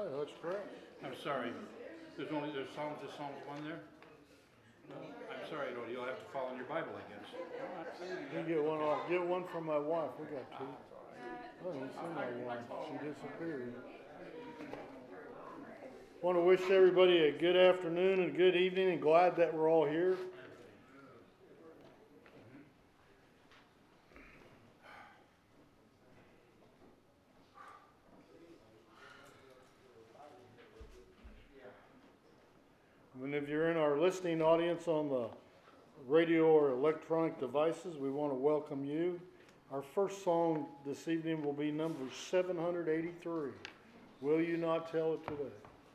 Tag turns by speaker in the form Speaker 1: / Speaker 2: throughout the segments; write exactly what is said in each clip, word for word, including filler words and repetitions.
Speaker 1: right, that's correct.
Speaker 2: I'm sorry. There's only, there's Psalms, just Psalms one there? No, I'm sorry, Lord, you'll have to follow in your Bible, I guess.
Speaker 1: You can get one off. Get one from my wife. We got two. Oh, you see my one. She disappeared. Want to wish everybody a good afternoon and good evening, and glad that we're all here. And if you're in our listening audience on the radio or electronic devices, we want to welcome you. Our first song this evening will be number seven hundred eighty-three. Will You Not Tell It Today?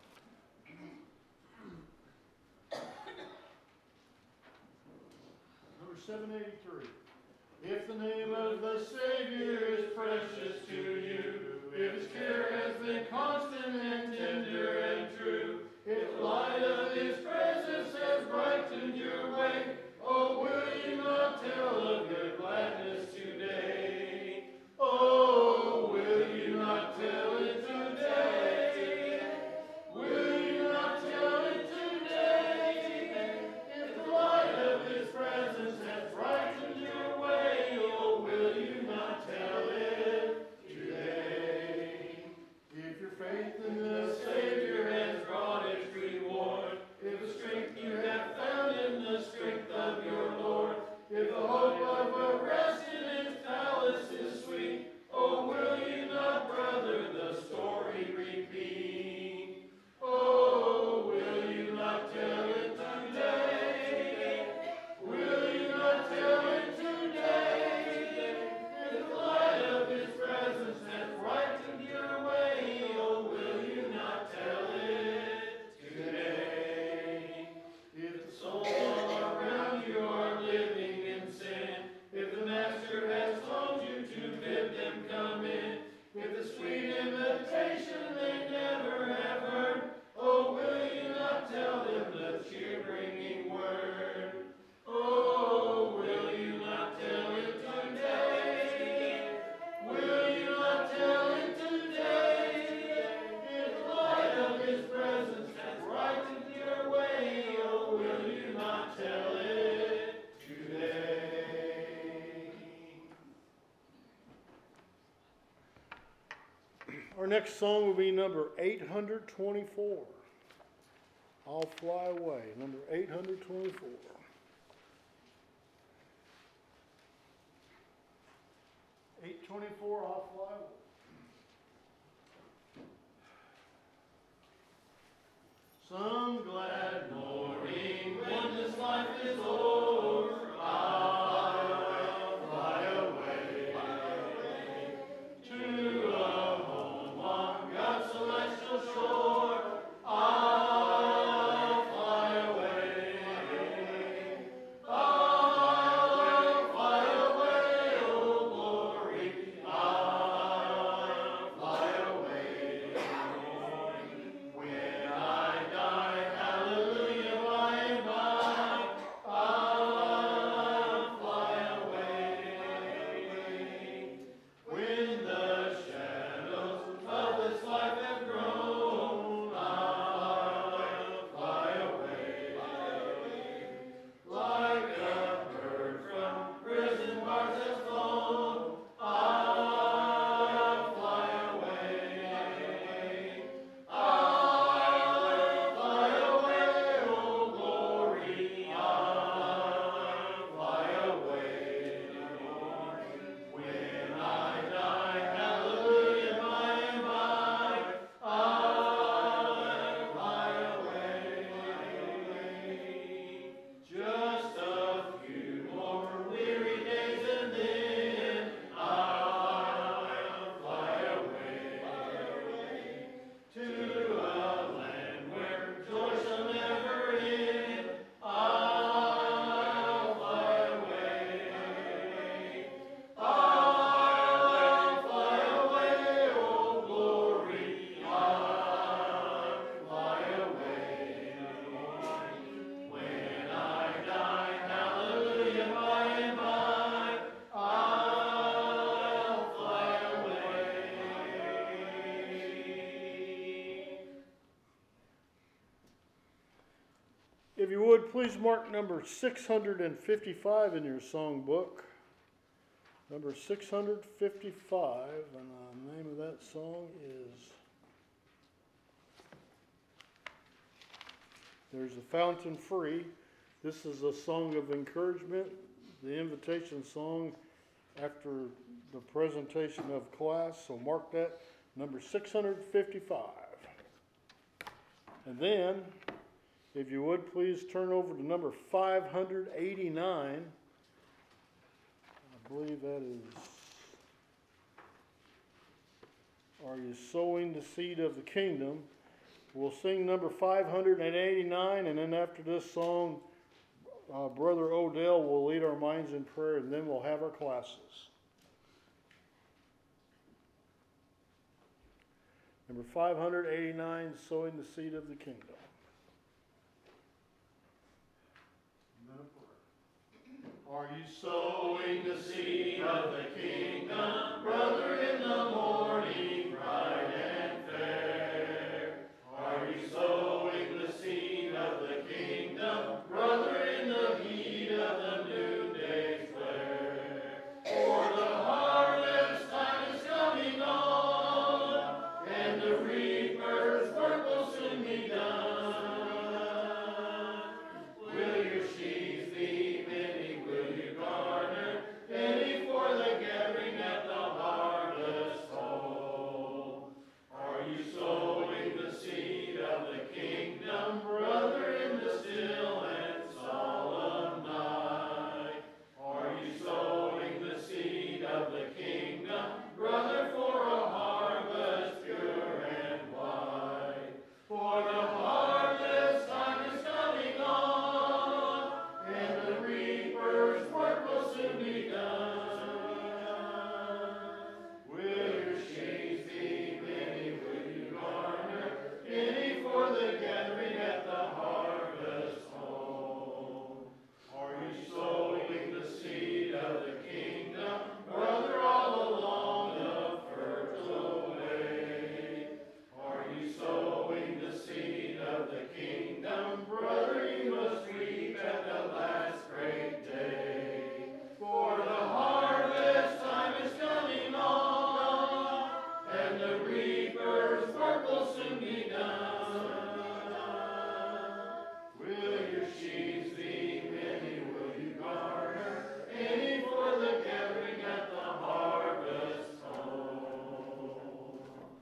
Speaker 1: Number seven eighty-three. If the name of the Savior is precious to you, if His care has been constant and tender and true, if the light of His presence has brightened your way, oh, will you not tell of your gladness today? Oh, will you not tell it today? Will you not tell it today? If the light of His presence has brightened your way, oh, will you not tell it today? If your faith in the Savior has brought its reward, if the strength you have found in the strength of your Lord, if the hope of a rest in His palace is sweet, oh, will you not, brother, the story repeat? Oh, will you not tell it today? Will you not tell it today? If the light of His presence has brightened your way, oh, will you not tell it today? If the souls all around you are living in sin, if the Master has told you to bid them come in, if the sweet invitation they never have heard, oh, will you not tell them the cheer-bringing word? Oh, will you not tell it today? Will you not tell it today? If the light of His presence has brightened your way, oh, will you not tell it today? Our next song will be number eight hundred twenty-four. I'll Fly Away, number eight hundred twenty-four. eight twenty-four, I'll Fly Away. Some glad morning when this life is o'er, I'll fly away to a home on God's celestial shore. I'll fly away. I'll fly away, oh glory. I'll fly away. When I die, would please mark number six hundred fifty-five in your songbook. Number six hundred fifty-five, and the name of that song is There's a Fountain Free. This is a song of encouragement, the invitation song after the presentation of class, so mark that, number six hundred fifty-five. And then, if you would, please turn over to number five hundred eighty-nine. I believe that is, Are You Sowing the Seed of the Kingdom? We'll sing number five hundred eighty-nine, and then after this song, uh, Brother Odell will lead our minds in prayer, and then we'll have our classes. Number five hundred eighty-nine, Sowing the Seed of the Kingdom.
Speaker 3: Are you sowing the seed of the kingdom, brother, in the morning, bright and fair? Are you sowing the seed of the kingdom, brother, in the heat of the noonday flare? For the harvest time is coming on, and the reaper's work will soon be done. Will your sheaves be many? Will you garner any for the gathering at the harvest home? Are you sowing the seed of the kingdom, brother, in the still and solemn night? Are you sowing the seed of the kingdom, brother, for a harvest pure and white? For the harvest time is coming on, and the reaper's work will soon be done. Will your sheaves be many? Will you garner any for the gathering at the harvest home? Are you sowing the seed of the kingdom, brother, all along the fertile way? Are you sowing the seed of the kingdom, brother? You must reap at the last great day. For the harvest time is coming on, and the reaper's work will soon be done. Will your sheaves be many? Will you garner any for the gathering at the harvest home?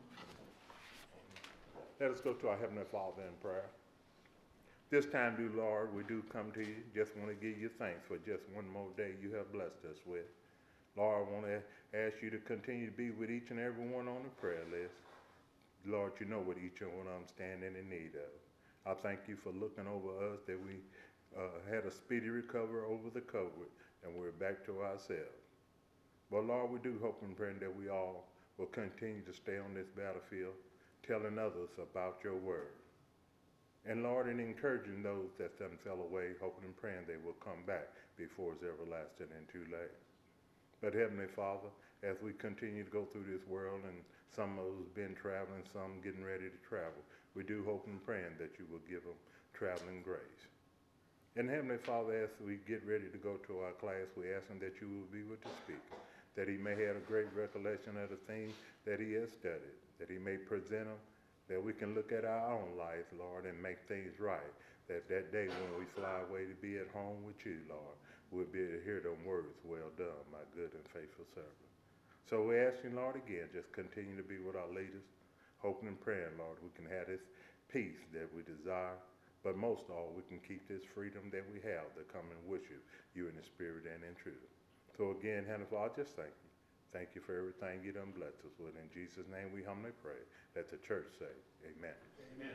Speaker 4: Let us go to our Heavenly Father in prayer. This time, dear Lord, we do come to you. Just want to give you thanks for just one more day you have blessed us with. Lord, I want to ask you to continue to be with each and every one on the prayer list. Lord, you know what each and one of them standing in need of. I thank you for looking over us, that we uh, had a speedy recovery over the COVID, and we're back to ourselves. But Lord, we do hope and pray that we all will continue to stay on this battlefield, telling others about your word. And Lord, in encouraging those that done fell away, hoping and praying they will come back before it's everlasting and too late. But Heavenly Father, as we continue to go through this world, and some of us been traveling, some getting ready to travel, we do hope and praying that you will give them traveling grace. And Heavenly Father, as we get ready to go to our class, we ask him that you will be with the speaker, that he may have a great recollection of the things that he has studied, that he may present them, that we can look at our own lives, Lord, and make things right, that that day when we fly away to be at home with you, Lord, we'll be able to hear them words, well done, my good and faithful servant. So we ask you, Lord, again, just continue to be with our leaders, hoping and praying, Lord, we can have this peace that we desire, but most of all, we can keep this freedom that we have to come and worship you in the spirit and in truth. So again, Heavenly Father, I just thank you. Thank you for everything you done blessed us with. In Jesus' name we humbly pray. Let the church say, amen.
Speaker 3: Amen.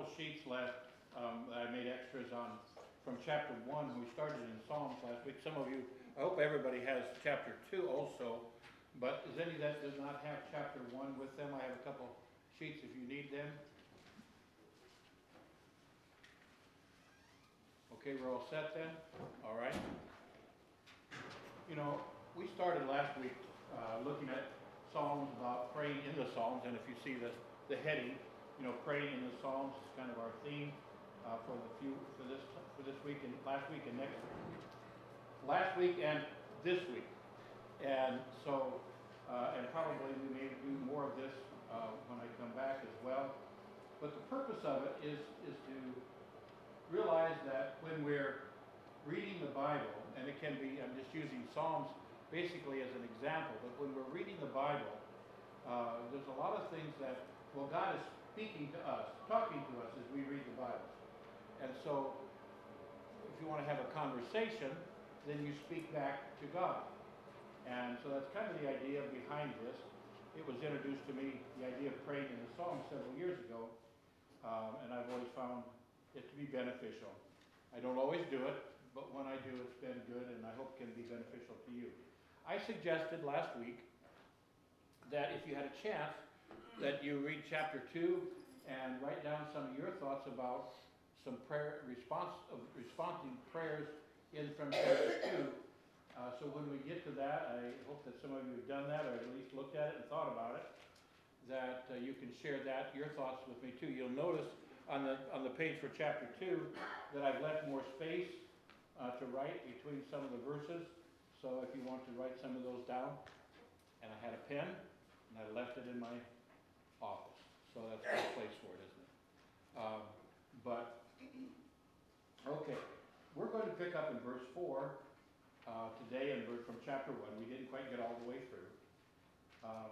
Speaker 2: couple sheets left, um, that I made extras on from chapter one. We started in Psalms last week. Some of you, I hope everybody has chapter two also, but is any that does not have chapter one with them? I have a couple sheets if you need them. Okay, we're all set then? All right. You know, we started last week uh, looking at Psalms, about praying in the Psalms, and if you see the, the heading, you know, praying in the Psalms is kind of our theme uh, for the few for this for this week and last week and next week. Last week and this week, and so uh, and probably we may do more of this uh, when I come back as well. But the purpose of it is is to realize that when we're reading the Bible, and it can be, I'm just using Psalms basically as an example, but when we're reading the Bible, uh, there's a lot of things that, well, God is speaking to us, talking to us as we read the Bible. And so, if you want to have a conversation, then you speak back to God. And so that's kind of the idea behind this. It was introduced to me, the idea of praying in the Psalms several years ago, um, and I've always found it to be beneficial. I don't always do it, but when I do, it's been good, and I hope it can be beneficial to you. I suggested last week that if you had a chance, that you read chapter two and write down some of your thoughts about some prayer response of responding prayers in from chapter two. Uh, so when we get to that, I hope that some of you have done that, or at least looked at it and thought about it. That uh, you can share that your thoughts with me too. You'll notice on the on the page for chapter two that I've left more space uh, to write between some of the verses. So if you want to write some of those down, and I had a pen, and I left it in my office. So that's a good place for it, isn't it? Um, but, okay, we're going to pick up in verse four uh, today, and verse from chapter one. We didn't quite get all the way through. Um,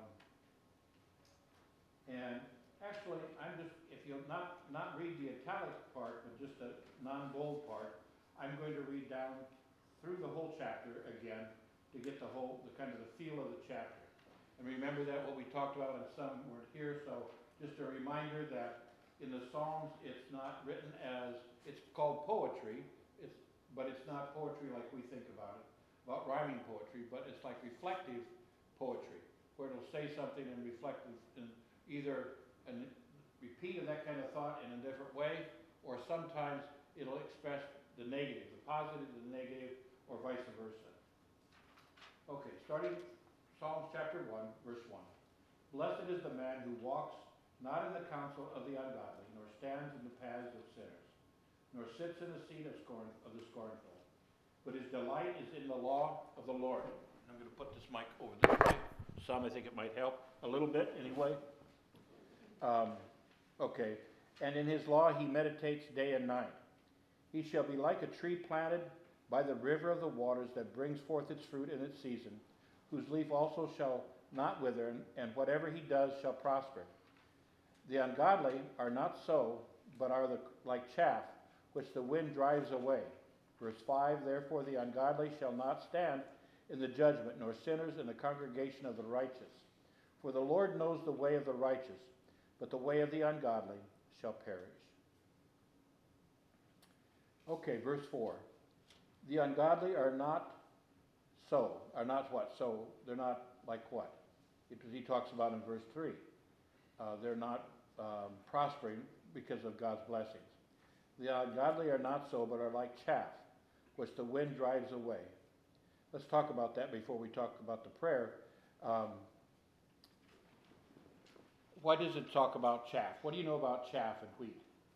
Speaker 2: and actually, I'm just, if you'll not, not read the italic part, but just the non-bold part, I'm going to read down through the whole chapter again to get the whole, the kind of the feel of the chapter. And remember that what we talked about, and some weren't here, so just a reminder that in the Psalms, it's not written as, it's called poetry, it's, but it's not poetry like we think about it, about rhyming poetry, but it's like reflective poetry, where it'll say something and reflect in either a repeat of that kind of thought in a different way, or sometimes it'll express the negative, the positive, the negative, or vice versa. Okay, starting Psalms chapter one, verse one. Blessed is the man who walks not in the counsel of the ungodly, nor stands in the paths of sinners, nor sits in the seat of scorn of the scornful. But his delight is in the law of the Lord. I'm going to put this mic over this way. Some, I think it might help a little bit anyway. Um, okay, and in his law he meditates day and night. He shall be like a tree planted by the river of the waters that brings forth its fruit in its season, whose leaf also shall not wither, and, and whatever he does shall prosper. The ungodly are not so, but are the, like chaff, which the wind drives away. Verse five, therefore the ungodly shall not stand in the judgment, nor sinners in the congregation of the righteous. For the Lord knows the way of the righteous, but the way of the ungodly shall perish. Okay, verse four. The ungodly are not so, are not what? So, they're not like what? It, he talks about in verse three. Uh, they're not um, prospering because of God's blessings. The ungodly are not so, but are like chaff, which the wind drives away. Let's talk about that before we talk about the prayer. Um, why does it talk about chaff? What do you know about chaff and wheat?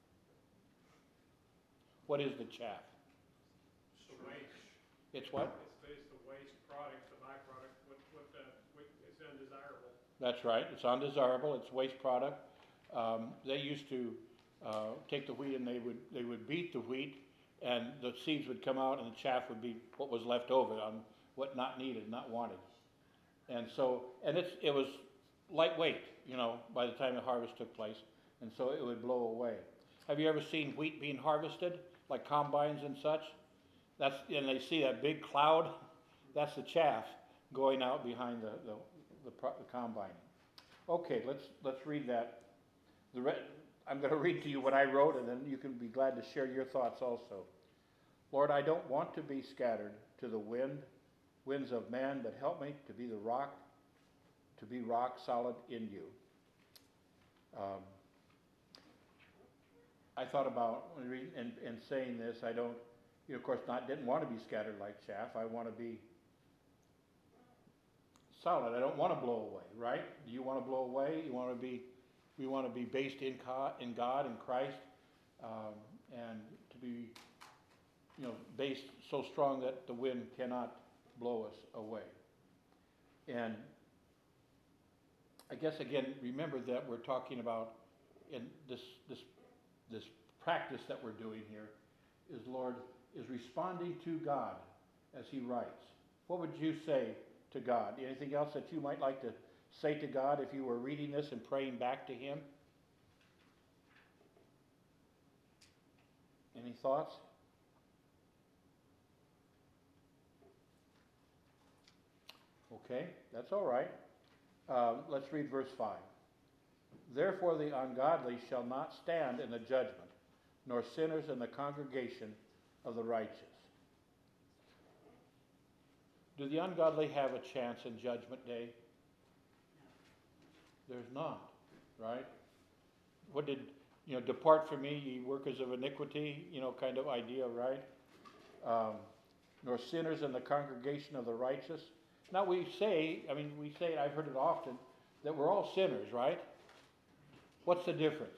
Speaker 2: What is the chaff?
Speaker 1: It's the waste.
Speaker 2: It's what?
Speaker 1: It's, it's the waste product, the byproduct, what, what, uh, what is undesirable.
Speaker 2: That's right. It's undesirable. It's waste product. Um, they used to uh, take the wheat and they would they would beat the wheat, and the seeds would come out, and the chaff would be what was left over on what not needed, not wanted. And so, and it's it was lightweight, you know, by the time the harvest took place, and so it would blow away. Have you ever seen wheat being harvested, like combines and such? That's, and they see that big cloud. That's the chaff going out behind the the, the, the combine. Okay, let's let's read that. The re- I'm going to read to you what I wrote, and then you can be glad to share your thoughts also. Lord, I don't want to be scattered to the wind, winds of man, but help me to be the rock, to be rock solid in you. Um, I thought about when reading and, and saying this, I don't, you know, of course, not didn't want to be scattered like chaff. I want to be solid. I don't want to blow away, right? Do you want to blow away? You want to be, we want to be based in God, in God and Christ, um, and to be, you know, based so strong that the wind cannot blow us away. And I guess again, remember that we're talking about in this this this practice that we're doing here is Lord is responding to God as He writes. What would you say to God? Anything else that you might like to say to God if you were reading this and praying back to Him? Any thoughts? Okay, that's all right. Uh, let's read verse five. Therefore the ungodly shall not stand in the judgment, nor sinners in the congregation of the righteous. Do the ungodly have a chance in judgment day? There's not, right? What did, you know, depart from me, ye workers of iniquity, you know, kind of idea, right? Um, nor sinners in the congregation of the righteous. Now we say, I mean, we say, I've heard it often, that we're all sinners, right? What's the difference?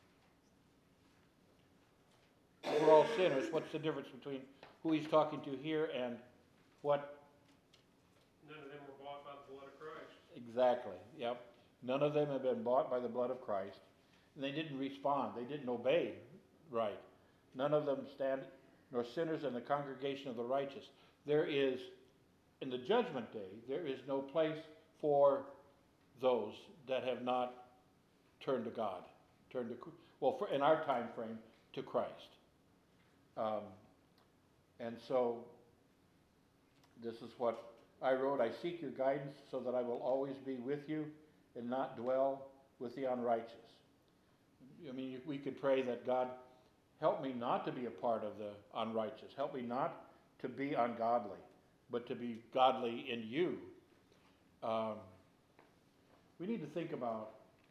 Speaker 2: We're all sinners. What's the difference between who he's talking to here and what?
Speaker 3: None of them were bought by the blood of Christ.
Speaker 2: Exactly, yep. None of them have been bought by the blood of Christ. And they didn't respond. They didn't obey right. None of them stand, nor sinners in the congregation of the righteous. There is, in the judgment day, there is no place for those that have not turned to God, turned to, well, for, in our time frame, to Christ. Um, and so, this is what I wrote. I seek your guidance so that I will always be with you and not dwell with the unrighteous. I mean, we could pray that God, help me not to be a part of the unrighteous. Help me not to be ungodly, but to be godly in you. Um, we need to think about,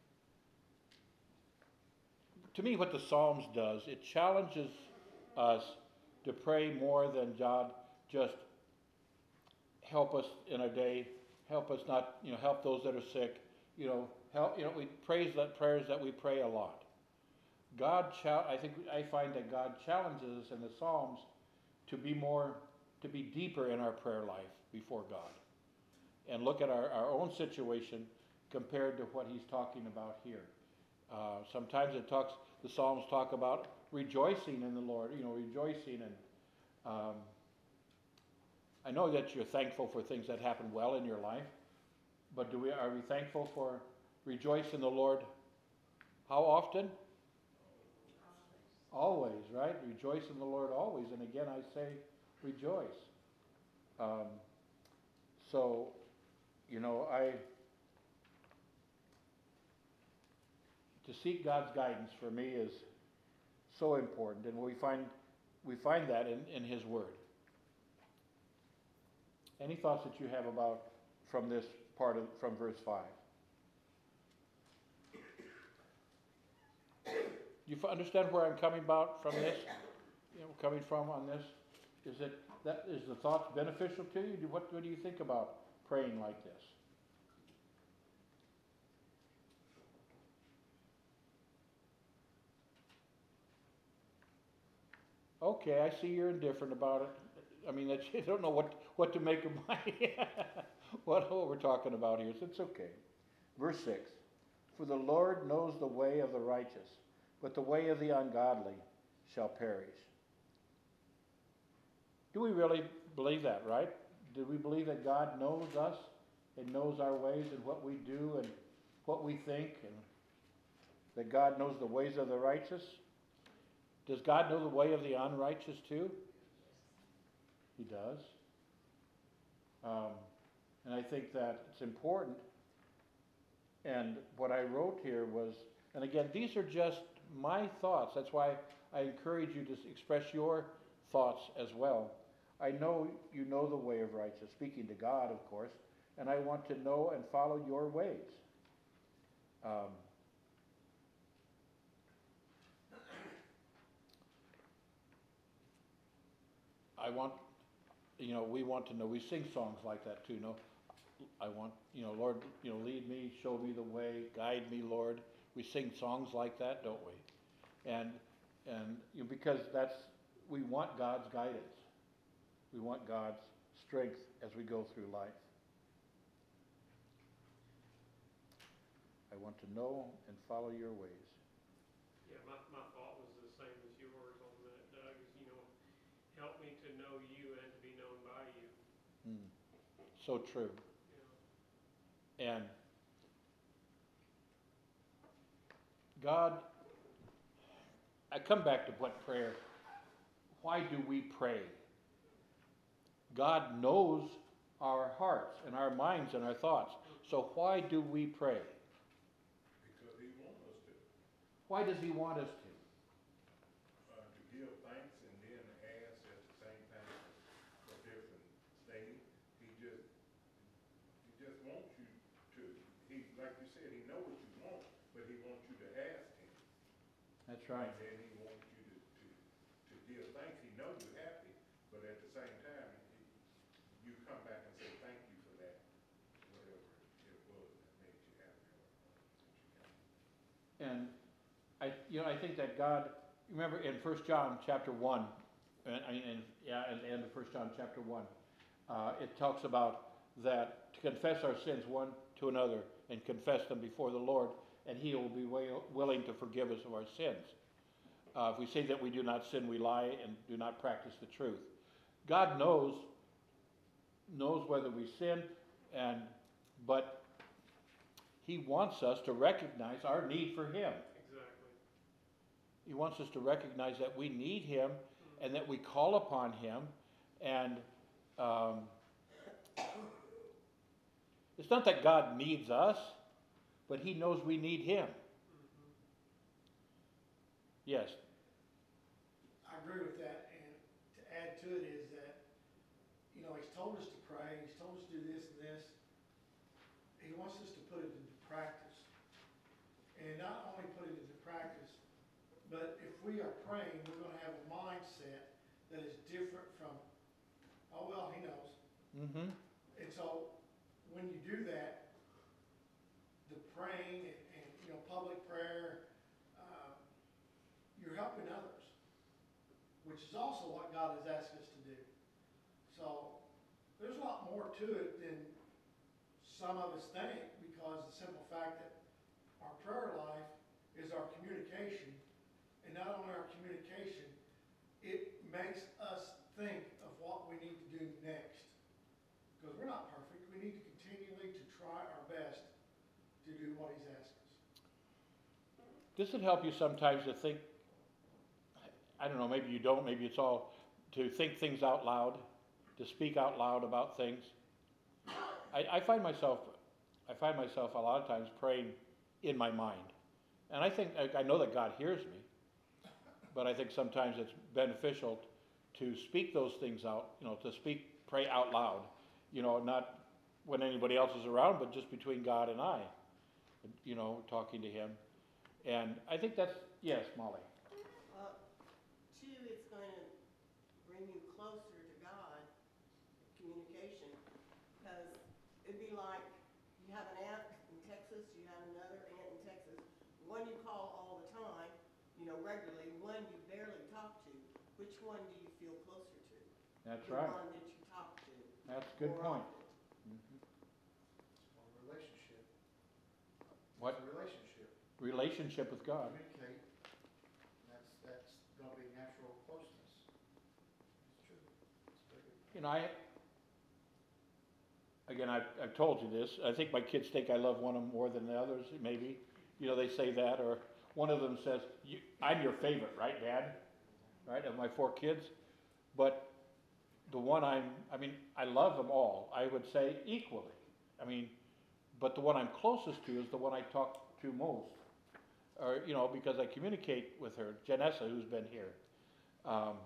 Speaker 2: to me, what the Psalms does, it challenges us to pray more than God just help us in our day, help us not, you know, help those that are sick, you know, help, you know, we praise that prayers that we pray a lot. God, I think, I find that God challenges us in the Psalms to be more, to be deeper in our prayer life before God and look at our, our own situation compared to what he's talking about here. Uh, sometimes it talks, the Psalms talk about rejoicing in the Lord, you know, rejoicing. And um, I know that you're thankful for things that happen well in your life, but do we, are we thankful for rejoice in the Lord? How often? Always, right? Rejoice in the Lord always. And again, I say rejoice. Um, so, you know, I, to seek God's guidance for me is so important, and we find we find that in, in His Word. Any thoughts that you have about from this part of from verse five? Do you understand where I'm coming about from this? You know, coming from on this? Is it that is the thoughts beneficial to you? Do, what, what do you think about praying like this? Okay, I see you're indifferent about it. I mean, that you don't know what, what to make of my what, what we're talking about here, so it's okay. Verse six, for the Lord knows the way of the righteous, but the way of the ungodly shall perish. Do we really believe that, right? Do we believe that God knows us and knows our ways and what we do and what we think, and that God knows the ways of the righteous? Does God know the way of the unrighteous too? He does. Um, and I think that it's important. And what I wrote here was, and again, these are just my thoughts. That's why I encourage you to express your thoughts as well. I know you know the way of righteousness, speaking to God, of course, and I want to know and follow your ways. Um, I want, you know, we want to know, we sing songs like that too, no? I want, you know, Lord, you know, lead me, show me the way, guide me, Lord. We sing songs like that, don't we? And, and you know, because that's, we want God's guidance. We want God's strength as we go through life. I want to know and follow your ways.
Speaker 3: Yeah, my, my thought was the same as yours on that, Doug, is, you know, help me to know you and to be known by you.
Speaker 2: Mm. So true.
Speaker 3: Yeah.
Speaker 2: And God, I come back to what prayer, why do we pray? God knows our hearts and our minds and our thoughts. So why do we pray?
Speaker 4: Because he wants us to.
Speaker 2: Why does he want us to?
Speaker 4: Uh, to give thanks and then ask at the same time for different things. He just, he just wants you to, he, like you said, he knows what you want, but he wants you to ask him.
Speaker 2: That's right.
Speaker 4: And then he wants you to, to, to give thanks. He knows you're happy, but at the same time, he, you come back and say thank you for that, whatever it was that made you happy.
Speaker 2: And I, you know, I think that God, remember in First John chapter one, and, and yeah, at the end of First John chapter one, uh, it talks about that to confess our sins one to another and confess them before the Lord, and He will be way, willing to forgive us of our sins. Uh, if we say that we do not sin, we lie and do not practice the truth. God knows knows whether we sin, and but He wants us to recognize our need for Him.
Speaker 3: Exactly.
Speaker 2: He wants us to recognize that we need Him and that we call upon Him. And um, it's not that God needs us, but He knows we need Him.
Speaker 3: Mm-hmm.
Speaker 2: Yes.
Speaker 5: I agree with that, and to add to it is that, you know, He's told us to pray, He's told us to do this and this. He wants us to put it into practice. And not only put it into practice, but if we are praying, we're going to have a mindset that is different from, oh, well, He knows.
Speaker 2: Mm-hmm.
Speaker 5: And so when you do that, the praying and, and you know, public prayer, uh, you're helping others, which is also what God has asked us to do. So there's a lot more to it than some of us think, because the simple fact that our prayer life is our communication, and not only our communication, it makes us think of what we need to do next. Because we're not perfect. We need to continually to try our best to do what He's asked us.
Speaker 2: Does it help you sometimes to think, I don't know, maybe you don't, maybe it's all, to think things out loud, to speak out loud about things? I, I find myself, I find myself a lot of times praying in my mind. And I think, I, I know that God hears me, but I think sometimes it's beneficial to speak those things out, you know, to speak, pray out loud, you know, not when anybody else is around, but just between God and I, you know, talking to Him. And I think that's, yes, Molly.
Speaker 6: Well, two, it's going to bring you closer to God, communication, because it'd be like you have an aunt in Texas, you have another aunt in Texas, one you call all the time, you know, regularly, one you barely talk to. Which one do you feel closer to?
Speaker 2: That's
Speaker 6: the
Speaker 2: right.
Speaker 6: one that you talk to.
Speaker 2: That's a good
Speaker 6: more
Speaker 2: point.
Speaker 6: often.
Speaker 2: Mhm.
Speaker 5: It's a relationship.
Speaker 2: What?
Speaker 5: It's a relationship.
Speaker 2: Relationship with God.
Speaker 5: Communicate. That's, that's going to be natural closeness. It's true. It's very good.
Speaker 2: You know, I, again, I've, I've told you this. I think my kids think I love one of them more than the others, maybe. You know, they say that, or one of them says, you, I'm your favorite, right, Dad? Right, of my four kids. But the one I'm, I mean, I love them all, I would say equally. I mean, but the one I'm closest to is the one I talk to most. or, you know, because I communicate with her, Janessa, who's been here. Um,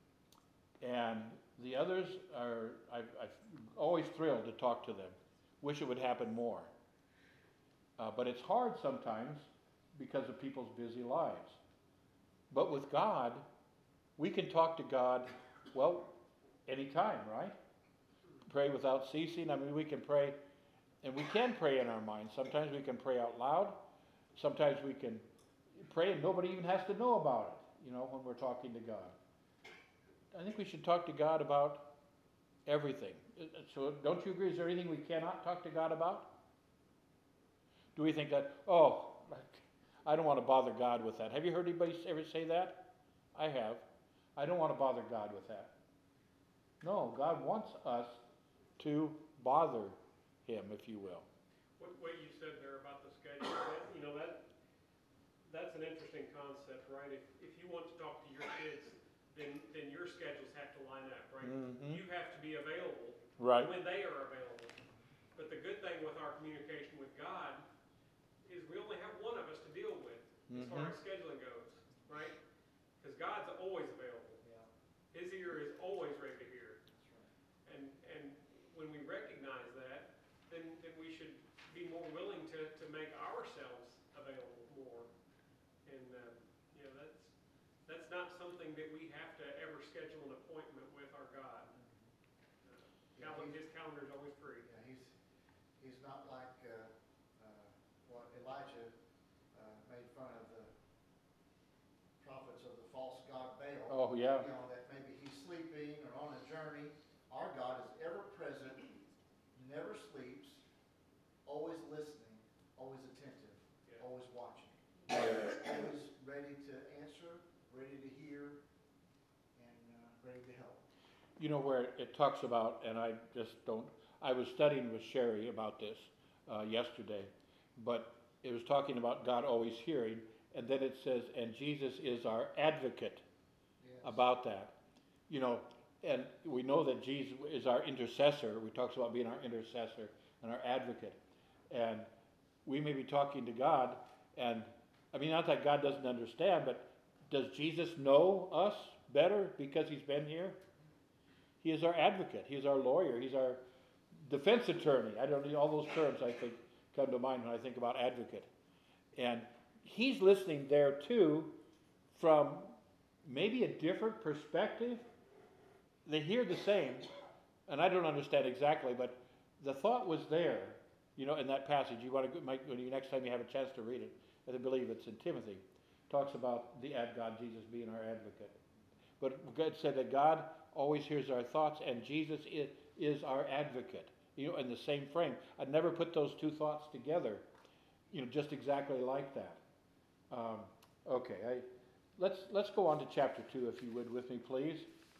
Speaker 2: and the others are, I've, I've always thrilled to talk to them. Wish it would happen more. Uh, but it's hard sometimes because of people's busy lives. But with God, we can talk to God, well, anytime, right? Pray without ceasing. I mean, we can pray, and we can pray in our minds. Sometimes we can pray out loud. Sometimes we can pray and nobody even has to know about it, you know, when we're talking to God. I think we should talk to God about everything. So don't you agree? Is there anything we cannot talk to God about? Do we think that, oh, I don't want to bother God with that? Have you heard anybody ever say that? I have. I don't want to bother God with that. No, God wants us to bother Him, if you will.
Speaker 3: What, what you said there about the schedule, that, you know, that that's an interesting concept, right? If if you want to talk to your kids, then then your schedules have to line up, right?
Speaker 2: Mm-hmm.
Speaker 3: You have to be available
Speaker 2: Right.
Speaker 3: when they are available. But the good thing with our communication with God is we only have one of us to deal with as far
Speaker 2: Mm-hmm.
Speaker 3: as scheduling goes, right? Because God's always available.
Speaker 1: Yeah.
Speaker 3: His ear is always ready to hear. And and when we recognize that, then then we should be more willing to, to make ourselves available more. And uh, you know that's that's not something that we have to ever schedule an appointment with our God. Uh,
Speaker 1: Yeah,
Speaker 3: calendar,
Speaker 1: he's-
Speaker 3: his calendar is always free.
Speaker 1: Yeah, he's, he's not like, uh, uh, what Elijah, uh, made fun of the prophets of the false god Baal.
Speaker 2: Oh, yeah.
Speaker 1: You know, that maybe he's sleeping or on a journey. Our God is ever present, never sleeps, always listening, always attentive,
Speaker 3: Yeah.
Speaker 1: always watching. Always ready to answer, ready to hear, and, uh, ready to help.
Speaker 2: You know where it talks about, and I just don't, I was studying with Sherry about this uh, yesterday, but it was talking about God always hearing, and then it says, and Jesus is our advocate
Speaker 1: Yes.
Speaker 2: about that. You know, and we know that Jesus is our intercessor. We talks about being our intercessor and our advocate. And we may be talking to God, and I mean, not that God doesn't understand, but does Jesus know us better because He's been here? He is our advocate. He is our lawyer. He's our defense attorney. I don't know, all those terms I think come to mind when I think about advocate. And He's listening there too from maybe a different perspective. They hear the same, and I don't understand exactly, but the thought was there, you know, in that passage. You want to, might, when you next time you have a chance to read it, I believe it's in Timothy, talks about the ad God, Jesus being our advocate. But God said that God always hears our thoughts, and Jesus is, is our advocate. You know, in the same frame. I'd never put those two thoughts together, you know, just exactly like that. Um, okay, I, let's let's go on to chapter two, if you would, with me, please.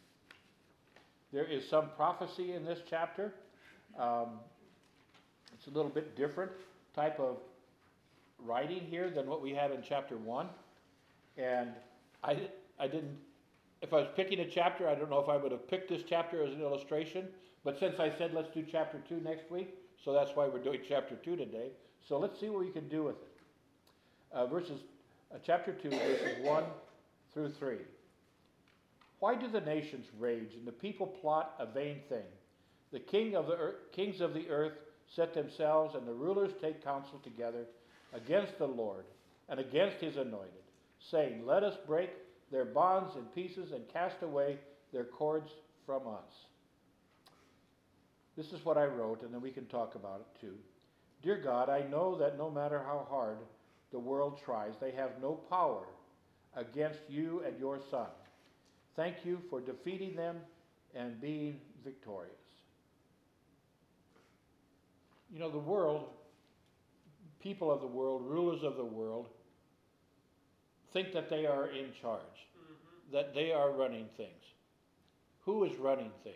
Speaker 2: There is some prophecy in this chapter. Um, it's a little bit different type of writing here than what we had in chapter one, and I I didn't. If I was picking a chapter, I don't know if I would have picked this chapter as an illustration, but since I said let's do chapter two next week, so that's why we're doing chapter two today. So let's see what we can do with it. Uh, verses, uh, chapter two, verses one through three. Why do the nations rage and the people plot a vain thing? The king of the earth, kings of the earth set themselves, and the rulers take counsel together against the Lord and against His anointed, saying, let us break their bonds in pieces and cast away their cords from us. This is what I wrote, and then we can talk about it too. Dear God, I know that no matter how hard the world tries, they have no power against you and your Son. Thank you for defeating them and being victorious. You know, the world, people of the world, rulers of the world, think that they are in charge, mm-hmm. that they are running things. Who is running things?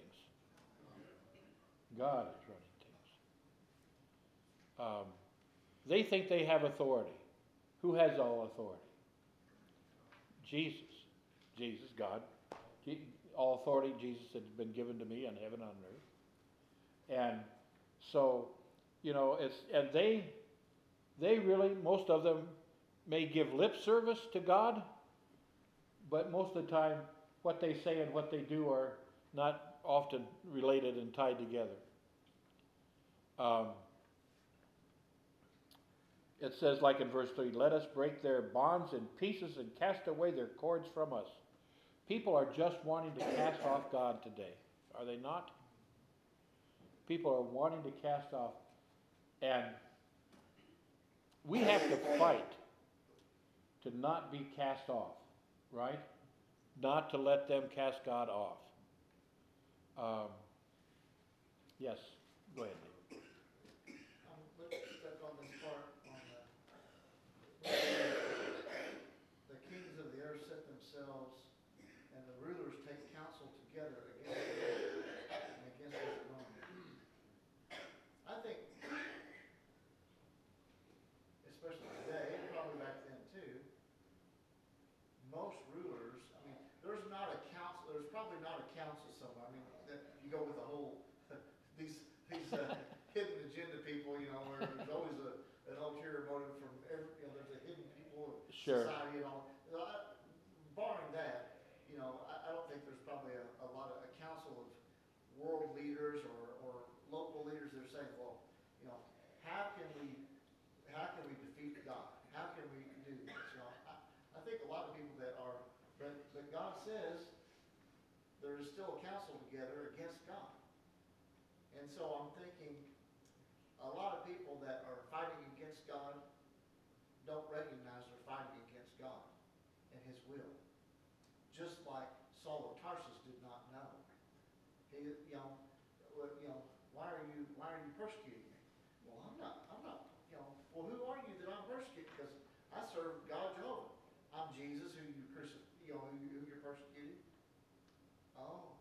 Speaker 2: God is running things. Um, they think they have authority. Who has all authority? Jesus. Jesus, God. He, all authority, Jesus, has been given to me on heaven and on earth. And so, you know, it's and they, they really, most of them, may give lip service to God, but most of the time what they say and what they do are not often related and tied together. Um, it says, like in verse three, let us break their bonds in pieces and cast away their cords from us. People are just wanting to cast off God today, are they not? People are wanting to cast off, and we have to fight to not be cast off, right? Not to let them cast God off. Um, yes, go ahead, Dave.
Speaker 3: Um, let's step on this part on the, the kings of the earth set themselves, and the rulers take counsel together against the Lord and against his anointed. I think, especially today, and probably back then too, most rulers, I mean, there's not a council, there's probably not a council somewhere. I mean, that you go with the whole, these, these uh, hidden agenda people, you know, where there's always a, an ulterior motive from every, you know, there's a hidden people of
Speaker 2: Sure.
Speaker 3: society and all. You know, I- barring that, you know, I, I don't think there's probably a, a lot of, a council of world leaders or, or local leaders that are saying, well, you know, how can we, how can we defeat God? How can we do this? You know, I, I think a lot of people that are, but, but God says there is still a council together against God. And so I'm thinking a lot of people that are fighting against God don't recognize they're fighting against God and his will. Just like Saul of Tarsus did not know. He, you know, well, you know, why are you, why are you persecuting me? Well, I'm not, I'm not, you know, well, who are you that I'm persecuting? Because I serve God Jehovah. I'm Jesus who you crucif- you know, who, you, who you're persecuting. Oh.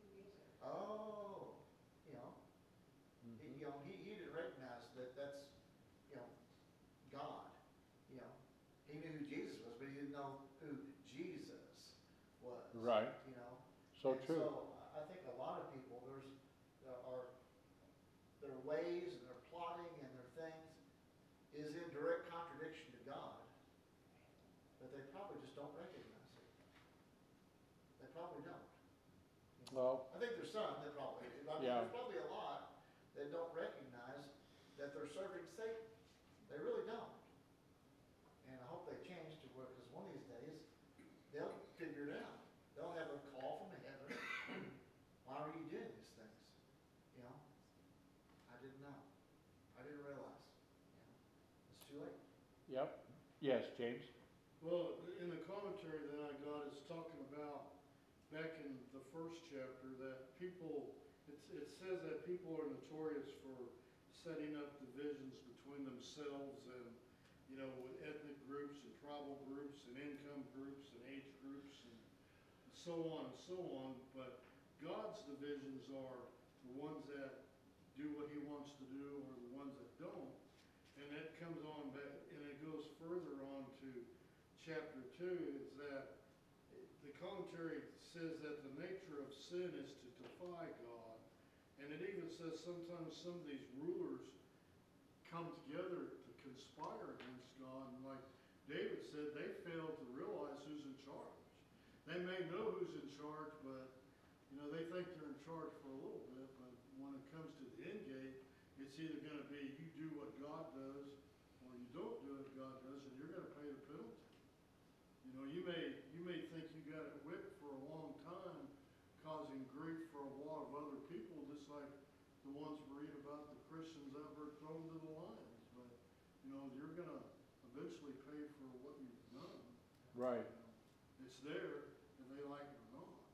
Speaker 3: Oh. You know,
Speaker 2: Mm-hmm.
Speaker 3: he, you know, he, he didn't recognize that that's, you know, God. You know, he knew who Jesus was, but he didn't know who Jesus was.
Speaker 2: Right.
Speaker 3: You know.
Speaker 2: So
Speaker 3: And
Speaker 2: true.
Speaker 3: So I think a lot of people, there's, there are, their ways and their plotting and their things is in direct contradiction to God, but they probably just don't recognize it. They probably don't. You know?
Speaker 2: Well,
Speaker 3: I think there's some that probably do, but I mean,
Speaker 2: Yeah.
Speaker 3: there's probably a lot that don't recognize that they're serving Satan. They really don't. And I hope they change to where, because one of these days, they'll figure it out. They'll have a call from heaven. Why are you doing these things? You know? I didn't know. I didn't realize. You know? It's too late.
Speaker 2: yep. Yes, James.
Speaker 1: Well, in the commentary that I got, it's talking about, back in the first chapter, that people, it's, it says that people are notorious for setting up divisions between themselves and, you know, with ethnic groups and tribal groups and income groups and age groups and so on and so on. But God's divisions are the ones that do what he wants to do or the ones that don't. And that comes on back, and it goes further on to chapter two, is that the commentary says that the nature of sin is to defy God. And it even says sometimes some of these rulers come together to conspire against God. And like David said, they fail to realize who's in charge. They may know who's in charge, but you know, they think they're in charge for a little bit, but when it comes to the end game, it's either going to be you do what God does or you don't do what God does, and you're going to pay the penalty. You know, you may you may think you got it whipped for a long time, causing grief for a lot of other people, just like the ones we read about the Christians that were thrown to the lions. But you know, you're going to eventually pay for what you've done.
Speaker 2: Right.
Speaker 3: Uh,
Speaker 1: You know, it's there, and they like it or not.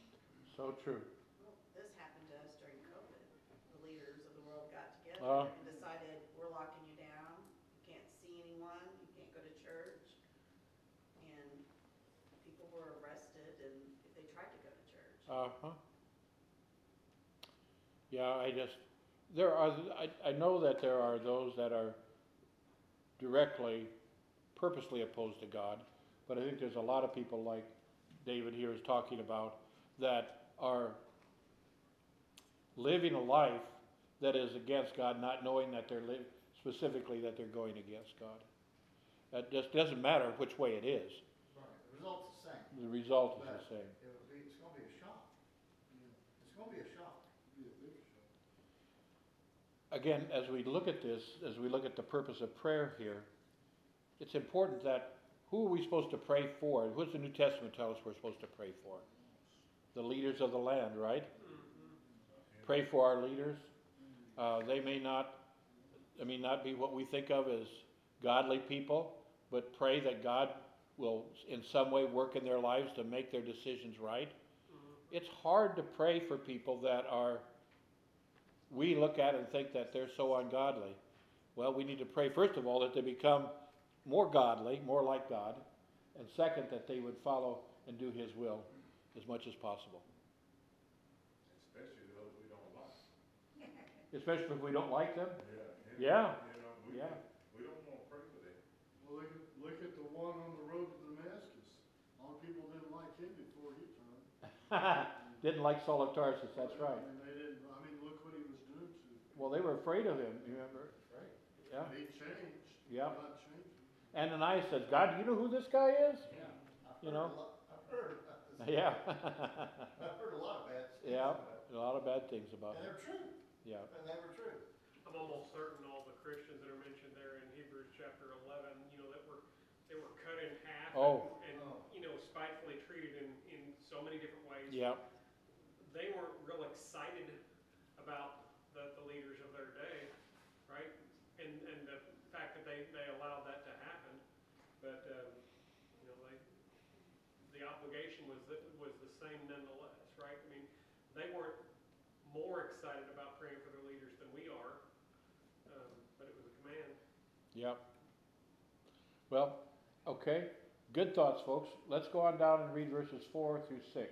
Speaker 2: So true.
Speaker 6: Well, this happened to us during COVID. The leaders of the world got together
Speaker 2: Uh.
Speaker 6: and decided, we're locking you down. You can't see anyone. You can't go to church. And people were arrested and if they tried to go to church.
Speaker 2: Uh-huh. Yeah, I just, there are, I, I know that there are those that are directly, purposely opposed to God, but I think there's a lot of people like David here is talking about that are living a life that is against God, not knowing that they're li- specifically that they're going against God. It just doesn't matter which way it is.
Speaker 3: Right, the result's the same.
Speaker 2: The result is
Speaker 3: But
Speaker 2: the same.
Speaker 3: It'll be, it's gonna be a shock. It's gonna be a shock.
Speaker 2: Again, as we look at this, as we look at the purpose of prayer here, it's important that who are we supposed to pray for? What does the New Testament tell us we're supposed to pray for? The leaders of the land, right? Pray for our leaders. Uh, they may not, I mean, not be what we think of as godly people, but pray that God will in some way work in their lives to make their decisions right. It's hard to pray for people that are, we look at and think that they're so ungodly. Well, we need to pray, first of all, that they become more godly, more like God, and second, that they would follow and do His will as much as possible.
Speaker 4: Especially those we don't like.
Speaker 2: Especially if we don't like them.
Speaker 4: Yeah.
Speaker 2: Yeah.
Speaker 4: You know, we,
Speaker 2: Yeah.
Speaker 4: we don't want to pray for them.
Speaker 1: Well, look at, look at the one on the road to Damascus. A lot of people didn't like him before he turned.
Speaker 2: Didn't like Saul of Tarsus, that's right.
Speaker 1: I mean, they didn't, I mean, look what he was doing to.
Speaker 2: Well, they were afraid of him, you remember?
Speaker 3: Right.
Speaker 2: Yeah.
Speaker 1: And he changed.
Speaker 2: Yeah.
Speaker 1: God changed him.
Speaker 2: Ananias says, God, do you know who this guy is?
Speaker 3: Yeah. I've
Speaker 2: You
Speaker 3: heard
Speaker 2: know?
Speaker 3: a lot- I've heard about this.
Speaker 2: Yeah.
Speaker 3: I've heard a lot of bad things
Speaker 2: Yeah.
Speaker 3: about it.
Speaker 2: A lot of bad things about
Speaker 3: And
Speaker 2: him.
Speaker 3: they're true,
Speaker 2: Yeah.
Speaker 3: and they were true.
Speaker 7: I'm almost certain all the Christians that are mentioned there in Hebrews chapter eleven, you know, that were, they were cut in half.
Speaker 2: Oh.
Speaker 7: And,
Speaker 3: Oh.
Speaker 7: you know, spitefully treated in, in so many different ways.
Speaker 2: Yeah.
Speaker 7: They weren't real excited about the, the leaders of their day, right? And, and the fact that they, they allowed that to happen. But, um, you know, they, the obligation was, the- was the same nonetheless, right? I mean, they weren't more excited about praying for their leaders than we are, um, but it was a command.
Speaker 2: Yep. Well, okay. Good thoughts, folks. Let's go on down and read verses four through six.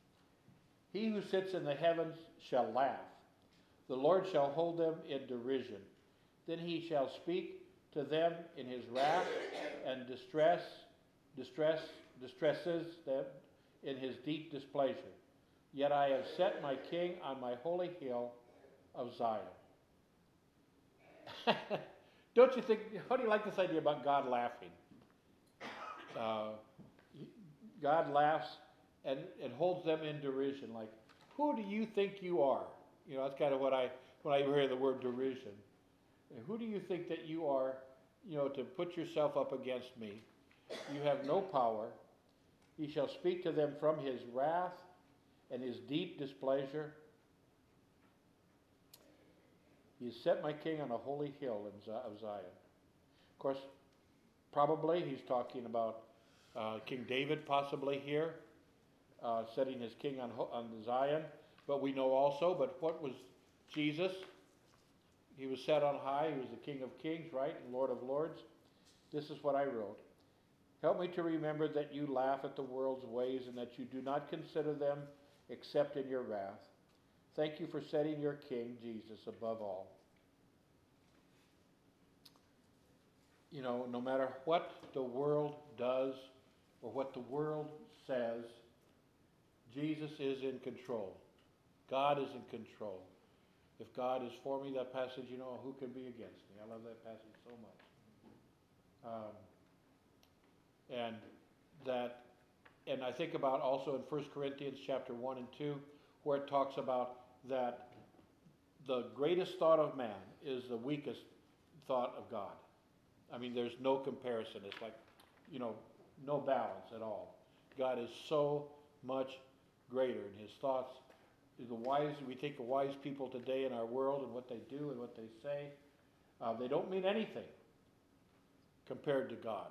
Speaker 2: He who sits in the heavens shall laugh. The Lord shall hold them in derision. Then he shall speak to them in his wrath and distress, distress, distresses them in his deep displeasure. Yet I have set my king on my holy hill of Zion. Don't you think, how do you like this idea about God laughing? Uh, God laughs and, and holds them in derision. Like, who do you think you are? You know, that's kind of what I, when I hear the word derision. And who do you think that you are, you know, to put yourself up against me? You have no power. He shall speak to them from his wrath and his deep displeasure. He has set my king on a holy hill in Z- of Zion. Of course, probably he's talking about uh, King David possibly here, uh, setting his king on, ho- on Zion. But we know also, but what was Jesus? He was set on high. He was the King of Kings, right? And Lord of Lords. This is what I wrote. Help me to remember that you laugh at the world's ways and that you do not consider them except in your wrath. Thank you for setting your King, Jesus, above all. You know, no matter what the world does or what the world says, Jesus is in control. God is in control. If God is for me, that passage, you know, who can be against me? I love that passage so much. Um, and that, and I think about also in First Corinthians chapter one and two, where it talks about that the greatest thought of man is the weakest thought of God. I mean, there's no comparison. It's like, you know, no balance at all. God is so much greater in his thoughts. The wise, we take the wise people today in our world and what they do and what they say, uh, they don't mean anything compared to God.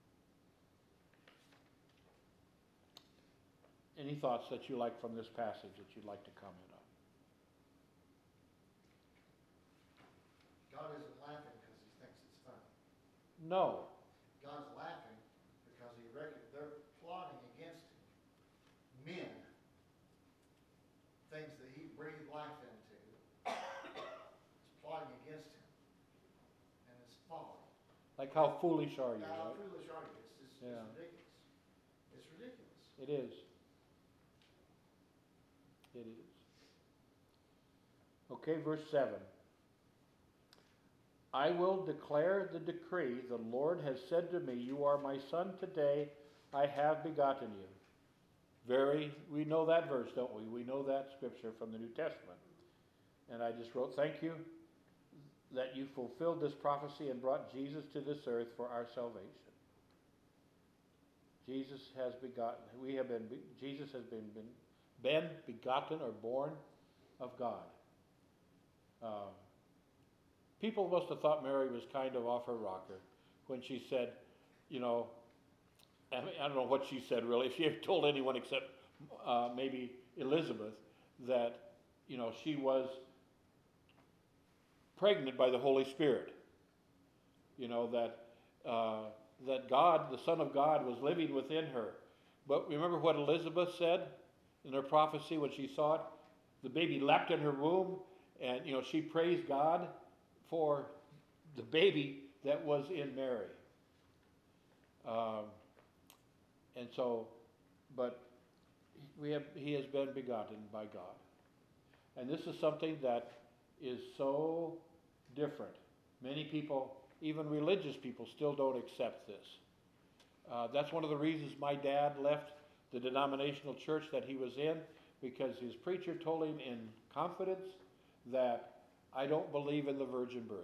Speaker 2: Any thoughts that you like from this passage that you'd like to comment on?
Speaker 3: God isn't laughing because he thinks it's funny.
Speaker 2: No.
Speaker 3: God's laughing because he reckon they're plotting against him. Men, things that he breathed life into, is plotting against him. And it's folly.
Speaker 2: Like how foolish are you,
Speaker 3: How
Speaker 2: right?
Speaker 3: foolish are you? It's just,
Speaker 2: Yeah.
Speaker 3: it's ridiculous. It's ridiculous.
Speaker 2: It is. It is. Okay, verse seven. I will declare the decree. The Lord has said to me, you are my son today. I have begotten you. Very, we know that verse, don't we? We know that scripture from the New Testament. And I just wrote, thank you that you fulfilled this prophecy and brought Jesus to this earth for our salvation. Jesus has begotten, we have been, Jesus has been, been, been begotten or born of God. Um, people must have thought Mary was kind of off her rocker when she said, you know, I, mean, I don't know what she said really. If she ever told anyone except uh, maybe Elizabeth that, you know, she was pregnant by the Holy Spirit. You know, that uh, that God, the Son of God, was living within her. But remember what Elizabeth said in her prophecy when she saw it? The baby leapt in her womb, and, you know, she praised God for the baby that was in Mary. Um, and so, but we have, he has been begotten by God. And this is something that is so different. Many people, even religious people, still don't accept this. Uh, that's one of the reasons my dad left the denominational church that he was in, because his preacher told him in confidence that I don't believe in the virgin birth.